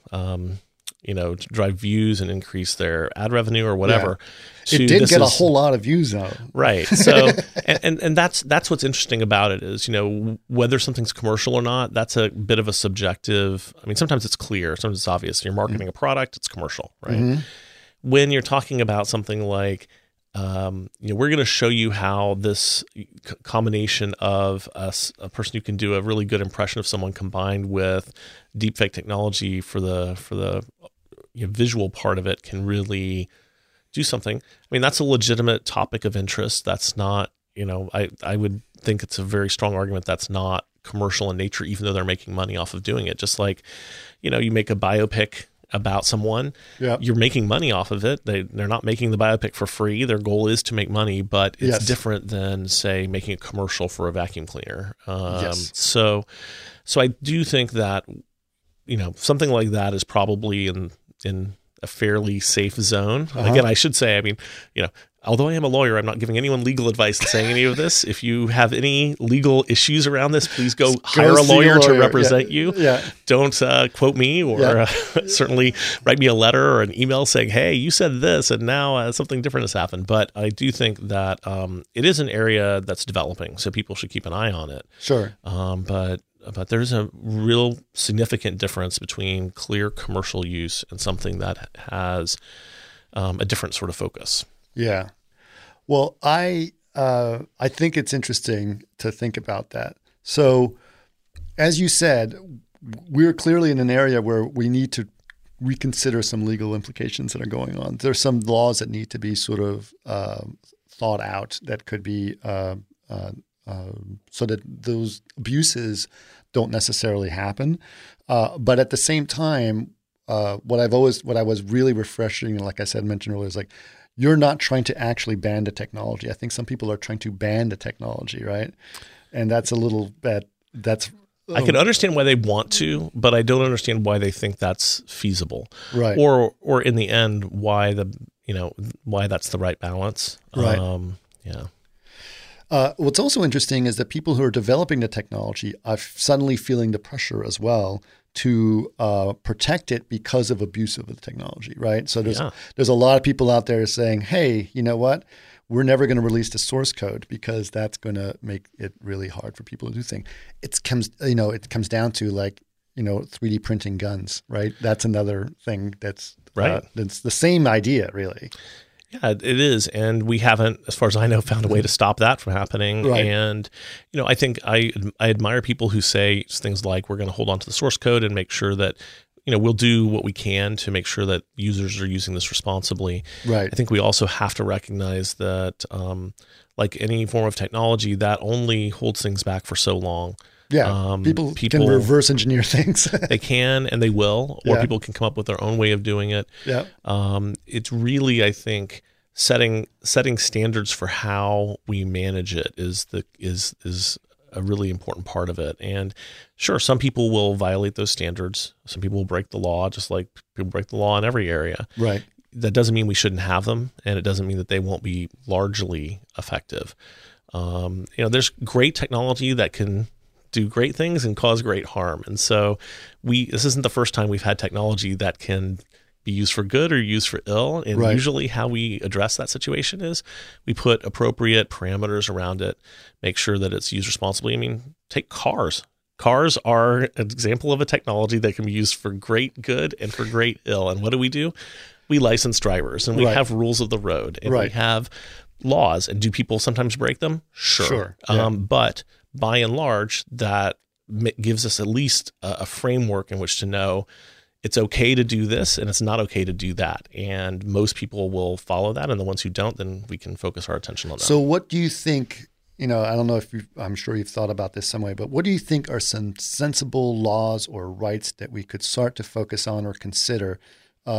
to drive views and increase their ad revenue or whatever. It did get a whole lot of views though. Right. So, and that's what's interesting about it is, whether something's commercial or not, that's a bit of a subjective. I mean, sometimes it's clear, sometimes it's obvious. You're marketing a product, it's commercial, right? Mm-hmm. When you're talking about something like, we're going to show you how this combination of a person who can do a really good impression of someone combined with deepfake technology for the visual part of it can really do something. I mean, that's a legitimate topic of interest. That's not, I would think it's a very strong argument that's not commercial in nature, even though they're making money off of doing it. Just like, you make a biopic about someone, you're making money off of it. They're not making the biopic for free. Their goal is to make money, but it's different than, say, making a commercial for a vacuum cleaner. So I do think that, something like that is probably in a fairly safe zone. Again, I should say, I mean, although I am a lawyer, I'm not giving anyone legal advice and saying any of this. If you have any legal issues around this, please go hire a lawyer to represent you. Yeah. Don't quote me or certainly write me a letter or an email saying, hey, you said this and now something different has happened. But I do think that it is an area that's developing, so people should keep an eye on it. Sure. But there's a real significant difference between clear commercial use and something that has a different sort of focus. Yeah. Well, I think it's interesting to think about that. So, as you said, we're clearly in an area where we need to reconsider some legal implications that are going on. There's some laws that need to be sort of thought out that could be so that those abuses don't necessarily happen. But at the same time, what I was really refreshing, like I said, mentioned earlier, is like, you're not trying to actually ban the technology. I think some people are trying to ban the technology, right? And that's a little bit, I can understand why they want to, but I don't understand why they think that's feasible. Right. Or in the end, why that's the right balance. Right. What's also interesting is that people who are developing the technology are suddenly feeling the pressure as well to protect it because of abuse of the technology, right? So there's a lot of people out there saying, hey, you know what? We're never going to release the source code because that's going to make it really hard for people to do things. It comes down to 3D printing guns, right? That's another thing that's right. That's the same idea, really. Yeah, it is. And we haven't, as far as I know, found a way to stop that from happening. Right. And, I think I admire people who say things like, we're going to hold on to the source code and make sure that, we'll do what we can to make sure that users are using this responsibly. Right. I think we also have to recognize that, like any form of technology, that only holds things back for so long. Yeah, people can reverse engineer things. They can and they will, or people can come up with their own way of doing it. Yeah. It's really, I think, setting standards for how we manage it is a really important part of it. And sure, some people will violate those standards. Some people will break the law, just like people break the law in every area. Right. That doesn't mean we shouldn't have them, and it doesn't mean that they won't be largely effective. There's great technology that can do great things and cause great harm. And so this isn't the first time we've had technology that can be used for good or used for ill. And usually how we address that situation is we put appropriate parameters around it, make sure that it's used responsibly. I mean, take cars. Cars are an example of a technology that can be used for great good and for great ill. And what do? We license drivers and we have rules of the road and we have laws. And do people sometimes break them? Sure. Yeah. But by and large, that gives us at least a framework in which to know it's okay to do this and it's not okay to do that. And most people will follow that. And the ones who don't, then we can focus our attention on that. So what do you think, I don't know if I'm sure you've thought about this some way, but what do you think are some sensible laws or rights that we could start to focus on or consider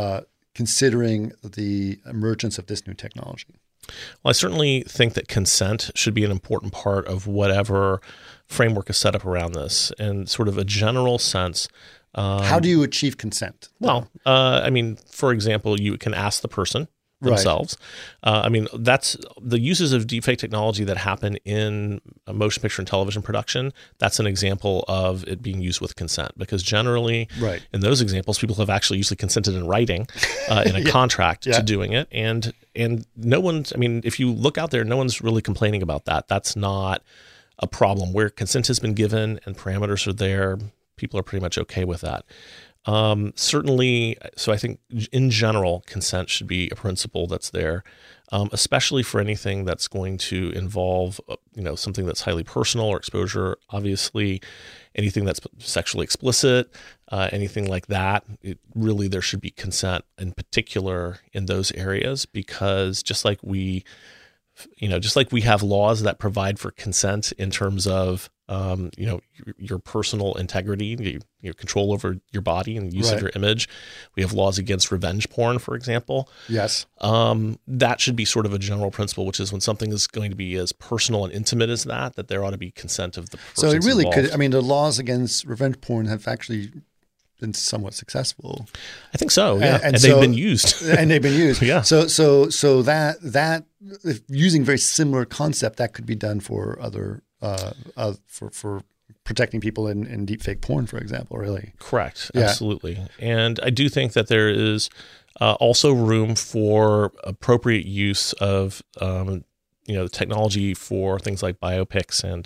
considering the emergence of this new technology? Well, I certainly think that consent should be an important part of whatever framework is set up around this. In sort of a general sense, how do you achieve consent? Well, I mean, for example, you can ask the person themselves. I mean, that's the uses of deepfake technology that happen in a motion picture and television production. That's an example of it being used with consent, because generally in those examples, people have actually usually consented in writing in a contract to doing it. And no one's, I mean, if you look out there, no one's really complaining about that. That's not a problem. Where consent has been given and parameters are there, people are pretty much okay with that. Certainly, so I think in general, consent should be a principle that's there, especially for anything that's going to involve, something that's highly personal or exposure. Obviously, anything that's sexually explicit, anything like that, there should be consent in particular in those areas, because just like we have laws that provide for consent in terms of, your personal integrity, your control over your body and use of your image. We have laws against revenge porn, for example. Yes. That should be sort of a general principle, which is when something is going to be as personal and intimate as that there ought to be consent of the person. So it really involved. could, I mean, the laws against revenge porn have actually been somewhat successful. I think so. Yeah. And they've been used. And they've been used. Yeah. So that using very similar concept, that could be done for other, for protecting people in deepfake porn, for example, really. Correct. Yeah. Absolutely. And I do think that there is also room for appropriate use of, technology for things like biopics and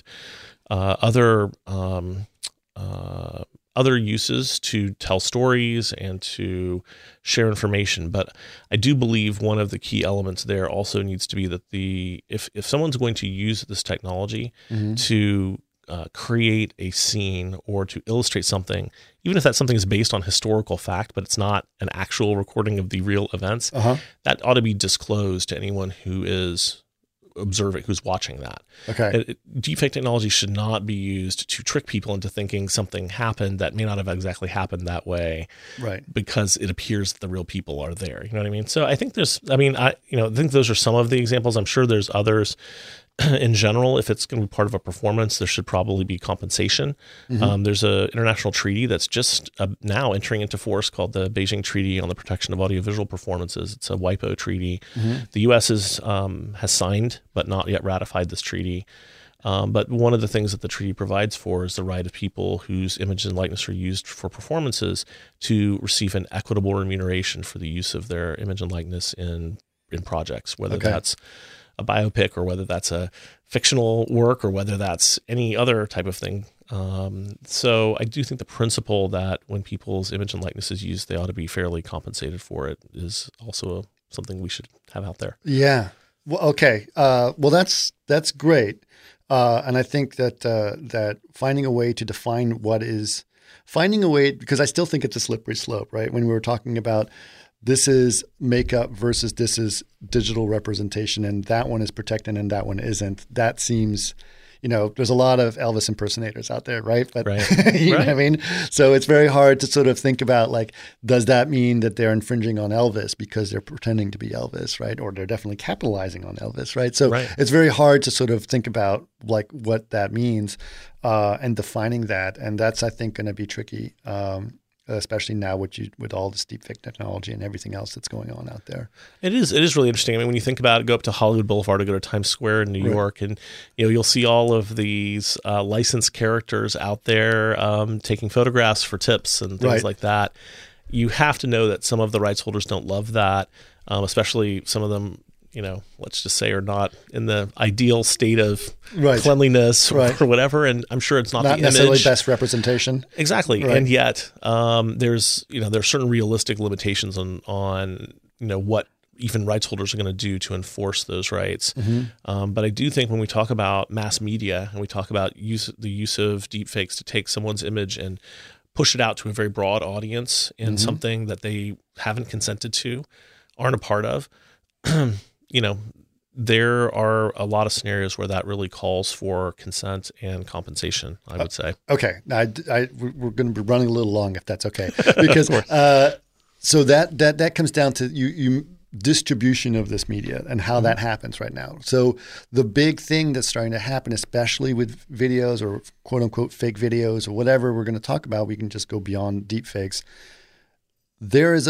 other uses to tell stories and to share information. But I do believe one of the key elements there also needs to be that if someone's going to use this technology to create a scene or to illustrate something, even if that something is based on historical fact, but it's not an actual recording of the real events, that ought to be disclosed to anyone who is observing, who's watching that. Okay. Deepfake technology should not be used to trick people into thinking something happened that may not have exactly happened that way. Right. Because it appears that the real people are there. You know what I mean? So I think I think those are some of the examples. I'm sure there's others. In general, if it's going to be part of a performance, there should probably be compensation. There's an international treaty that's just now entering into force called the Beijing Treaty on the Protection of Audiovisual Performances. It's a WIPO treaty. The U.S. has signed but not yet ratified this treaty. But one of the things that the treaty provides for is the right of people whose image and likeness are used for performances to receive an equitable remuneration for the use of their image and likeness in projects, whether that's a biopic or whether that's a fictional work or whether that's any other type of thing. So I do think the principle that when people's image and likeness is used, they ought to be fairly compensated for it is also something we should have out there. Yeah. Well, okay. Well, that's great. And I think that finding a way to define because I still think it's a slippery slope, right? When we were talking about this is makeup versus this is digital representation, and that one is protected and that one isn't. That seems, there's a lot of Elvis impersonators out there, right? But you know what I mean? So it's very hard to sort of think about, like, does that mean that they're infringing on Elvis because they're pretending to be Elvis, right? Or they're definitely capitalizing on Elvis, right? So it's very hard to sort of think about, like, what that means and defining that. And that's, I think, going to be tricky. Especially now with all this deepfake technology and everything else that's going on out there. It is really interesting. I mean, when you think about it, go up to Hollywood Boulevard or go to Times Square in New York, and you'll see all of these licensed characters out there taking photographs for tips and things like that. You have to know that some of the rights holders don't love that, especially some of them, let's just say, are not in the ideal state of cleanliness or whatever. And I'm sure it's not the image. Necessarily best representation. Exactly. Right. And yet there's certain realistic limitations on what even rights holders are going to do to enforce those rights. But I do think when we talk about mass media and we talk about the use of deepfakes to take someone's image and push it out to a very broad audience in something that they haven't consented to, aren't a part of, there are a lot of scenarios where that really calls for consent and compensation, I would say. Okay. We're going to be running a little long, if that's okay. Because So that comes down to you distribution of this media and how that happens right now. So the big thing that's starting to happen, especially with videos or quote unquote fake videos or whatever we're going to talk about, we can just go beyond deep fakes. There is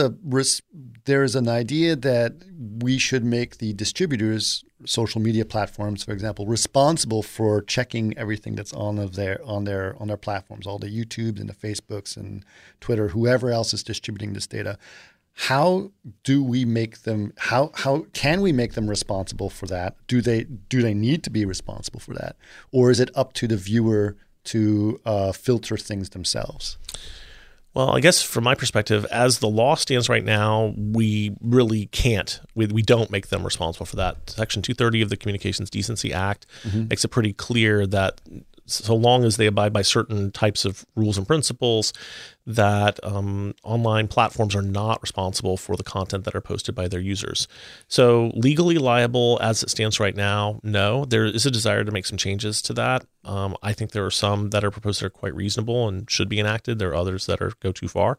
an idea that we should make the distributors, social media platforms, for example, responsible for checking everything that's on their platforms, all the YouTubes and the Facebooks and Twitter, whoever else is distributing this data. How do we make them? How can we make them responsible for that? Do they need to be responsible for that, or is it up to the viewer to filter things themselves? Well, I guess from my perspective, as the law stands right now, we really can't. We don't make them responsible for that. Section 230 of the Communications Decency Act makes it pretty clear that so long as they abide by certain types of rules and principles, that online platforms are not responsible for the content that are posted by their users. So legally liable as it stands right now, no. There is a desire to make some changes to that. I think there are some that are proposed that are quite reasonable and should be enacted. There are others that go too far.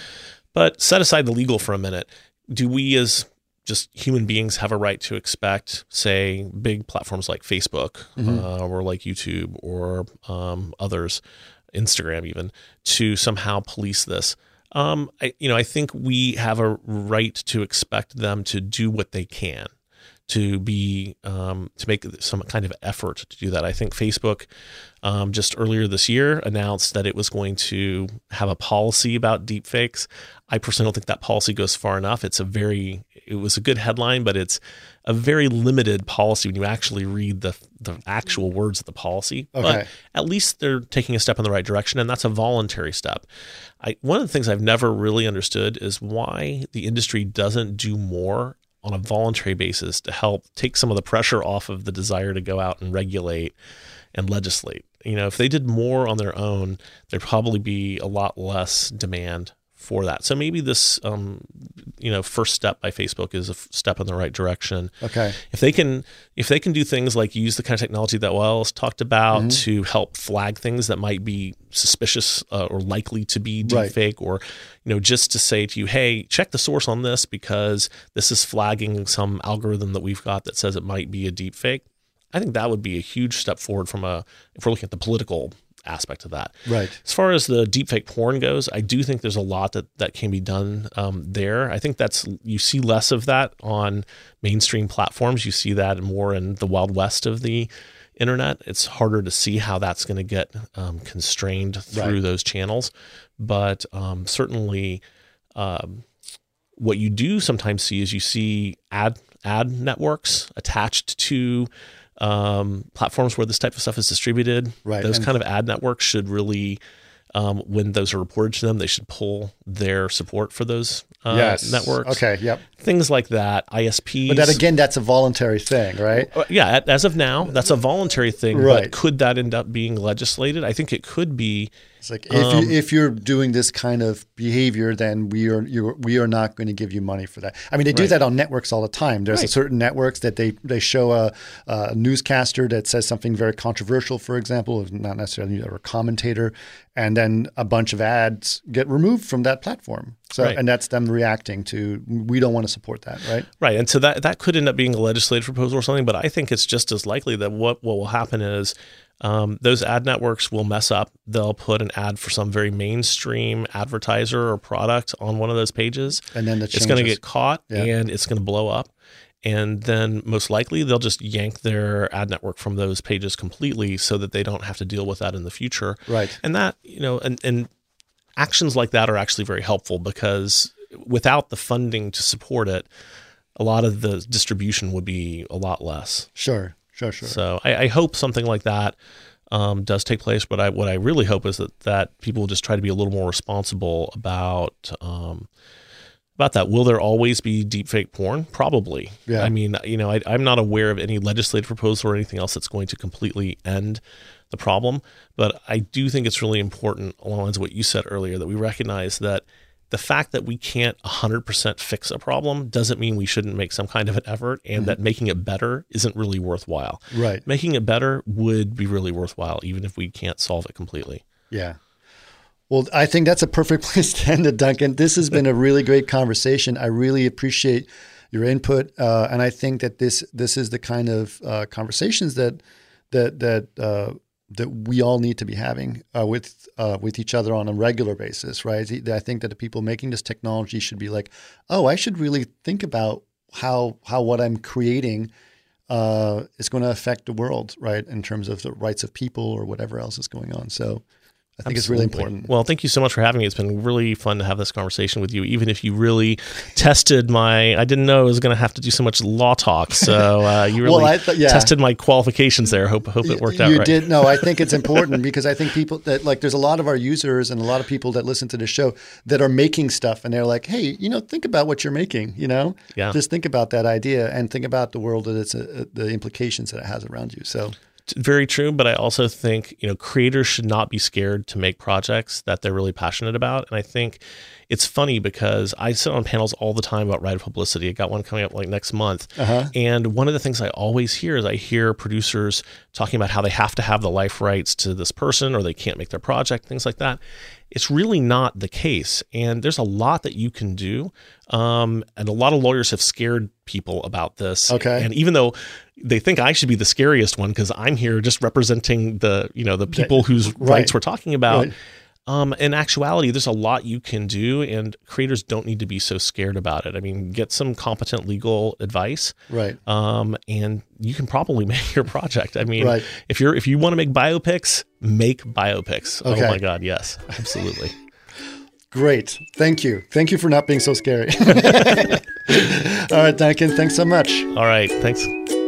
But set aside the legal for a minute. Do we as just human beings have a right to expect, say, big platforms like Facebook or like YouTube or others, Instagram even, to somehow police this? I think we have a right to expect them to do what they can to make some kind of effort to do that. I think Facebook just earlier this year announced that it was going to have a policy about deepfakes. I personally don't think that policy goes far enough. It was a good headline, but it's a very limited policy when you actually read the actual words of the policy. Okay. But at least they're taking a step in the right direction, and that's a voluntary step. One of the things I've never really understood is why the industry doesn't do more on a voluntary basis to help take some of the pressure off of the desire to go out and regulate and legislate. If they did more on their own, there'd probably be a lot less demand for that. So maybe this, first step by Facebook is a step in the right direction. Okay. If they can do things like use the kind of technology that Wells talked about to help flag things that might be suspicious or likely to be deepfake, or just to say to you, hey, check the source on this because this is flagging some algorithm that we've got that says it might be a deepfake. I think that would be a huge step forward if we're looking at the political aspect of that. Right. As far as the deepfake porn goes, I do think there's a lot that can be done there. I think you see less of that on mainstream platforms. You see that more in the Wild West of the internet. It's harder to see how that's going to get constrained through those channels. But certainly what you do sometimes see is you see ad networks attached to platforms where this type of stuff is distributed. Right. Those kind of ad networks should really, when those are reported to them, they should pull their support for those networks. Okay. Yep. Things like that. ISPs. But that again, that's a voluntary thing, right? Yeah. As of now, that's a voluntary thing. Right. But could that end up being legislated? I think it could be. It's like if you're doing this kind of behavior, then we are not going to give you money for that. I mean, they do that on networks all the time. There's a certain networks that they show a newscaster that says something very controversial, for example, not necessarily a commentator, and then a bunch of ads get removed from that platform. So and that's them reacting to, we don't want to support that, right? Right. And so that could end up being a legislative proposal or something, but I think it's just as likely that what will happen is those ad networks will mess up. They'll put an ad for some very mainstream advertiser or product on one of those pages. And then it's going to get caught and it's going to blow up. And then most likely they'll just yank their ad network from those pages completely so that they don't have to deal with that in the future. Right. And that, and actions like that are actually very helpful because without the funding to support it, a lot of the distribution would be a lot less. Sure. So I hope something like that does take place. But what I really hope is that people will just try to be a little more responsible about that. Will there always be deepfake porn? Probably. Yeah. I mean, I'm not aware of any legislative proposal or anything else that's going to completely end the problem. But I do think it's really important, along the lines of what you said earlier, that we recognize that the fact that we can't 100% fix a problem doesn't mean we shouldn't make some kind of an effort, and that making it better isn't really worthwhile. Right. Making it better would be really worthwhile, even if we can't solve it completely. Yeah. Well, I think that's a perfect place to end it, Duncan. This has been a really great conversation. I really appreciate your input, and I think that this is the kind of conversations that we all need to be having with each other on a regular basis, right? I think that the people making this technology should be like, oh, I should really think about how what I'm creating is going to affect the world, right? In terms of the rights of people or whatever else is going on. So I think it's really important. Well, thank you so much for having me. It's been really fun to have this conversation with you, even if you really tested I didn't know I was going to have to do so much law talk. So you really tested my qualifications there. Hope it worked out right. You did. No, I think it's important because I think people that there's a lot of our users and a lot of people that listen to the show that are making stuff and they're like, hey, think about what you're making, just think about that idea and think about the world that it's the implications that it has around you. So. Very true, but I also think creators should not be scared to make projects that they're really passionate about. And I think it's funny because I sit on panels all the time about writer publicity. I got one coming up next month. And one of the things I always hear is I hear producers talking about how they have to have the life rights to this person or they can't make their project, things like that. It's really not the case. And there's a lot that you can do. And a lot of lawyers have scared people about this. Okay. And even though they think I should be the scariest one because I'm here just representing the people whose rights we're talking about. Right. In actuality, there's a lot you can do, and creators don't need to be so scared about it. I mean, get some competent legal advice, right? And you can probably make your project. I mean, if you want to make biopics, make biopics. Okay. Oh my God, yes, absolutely. Great, thank you for not being so scary. All right, Duncan, thanks so much. All right, thanks.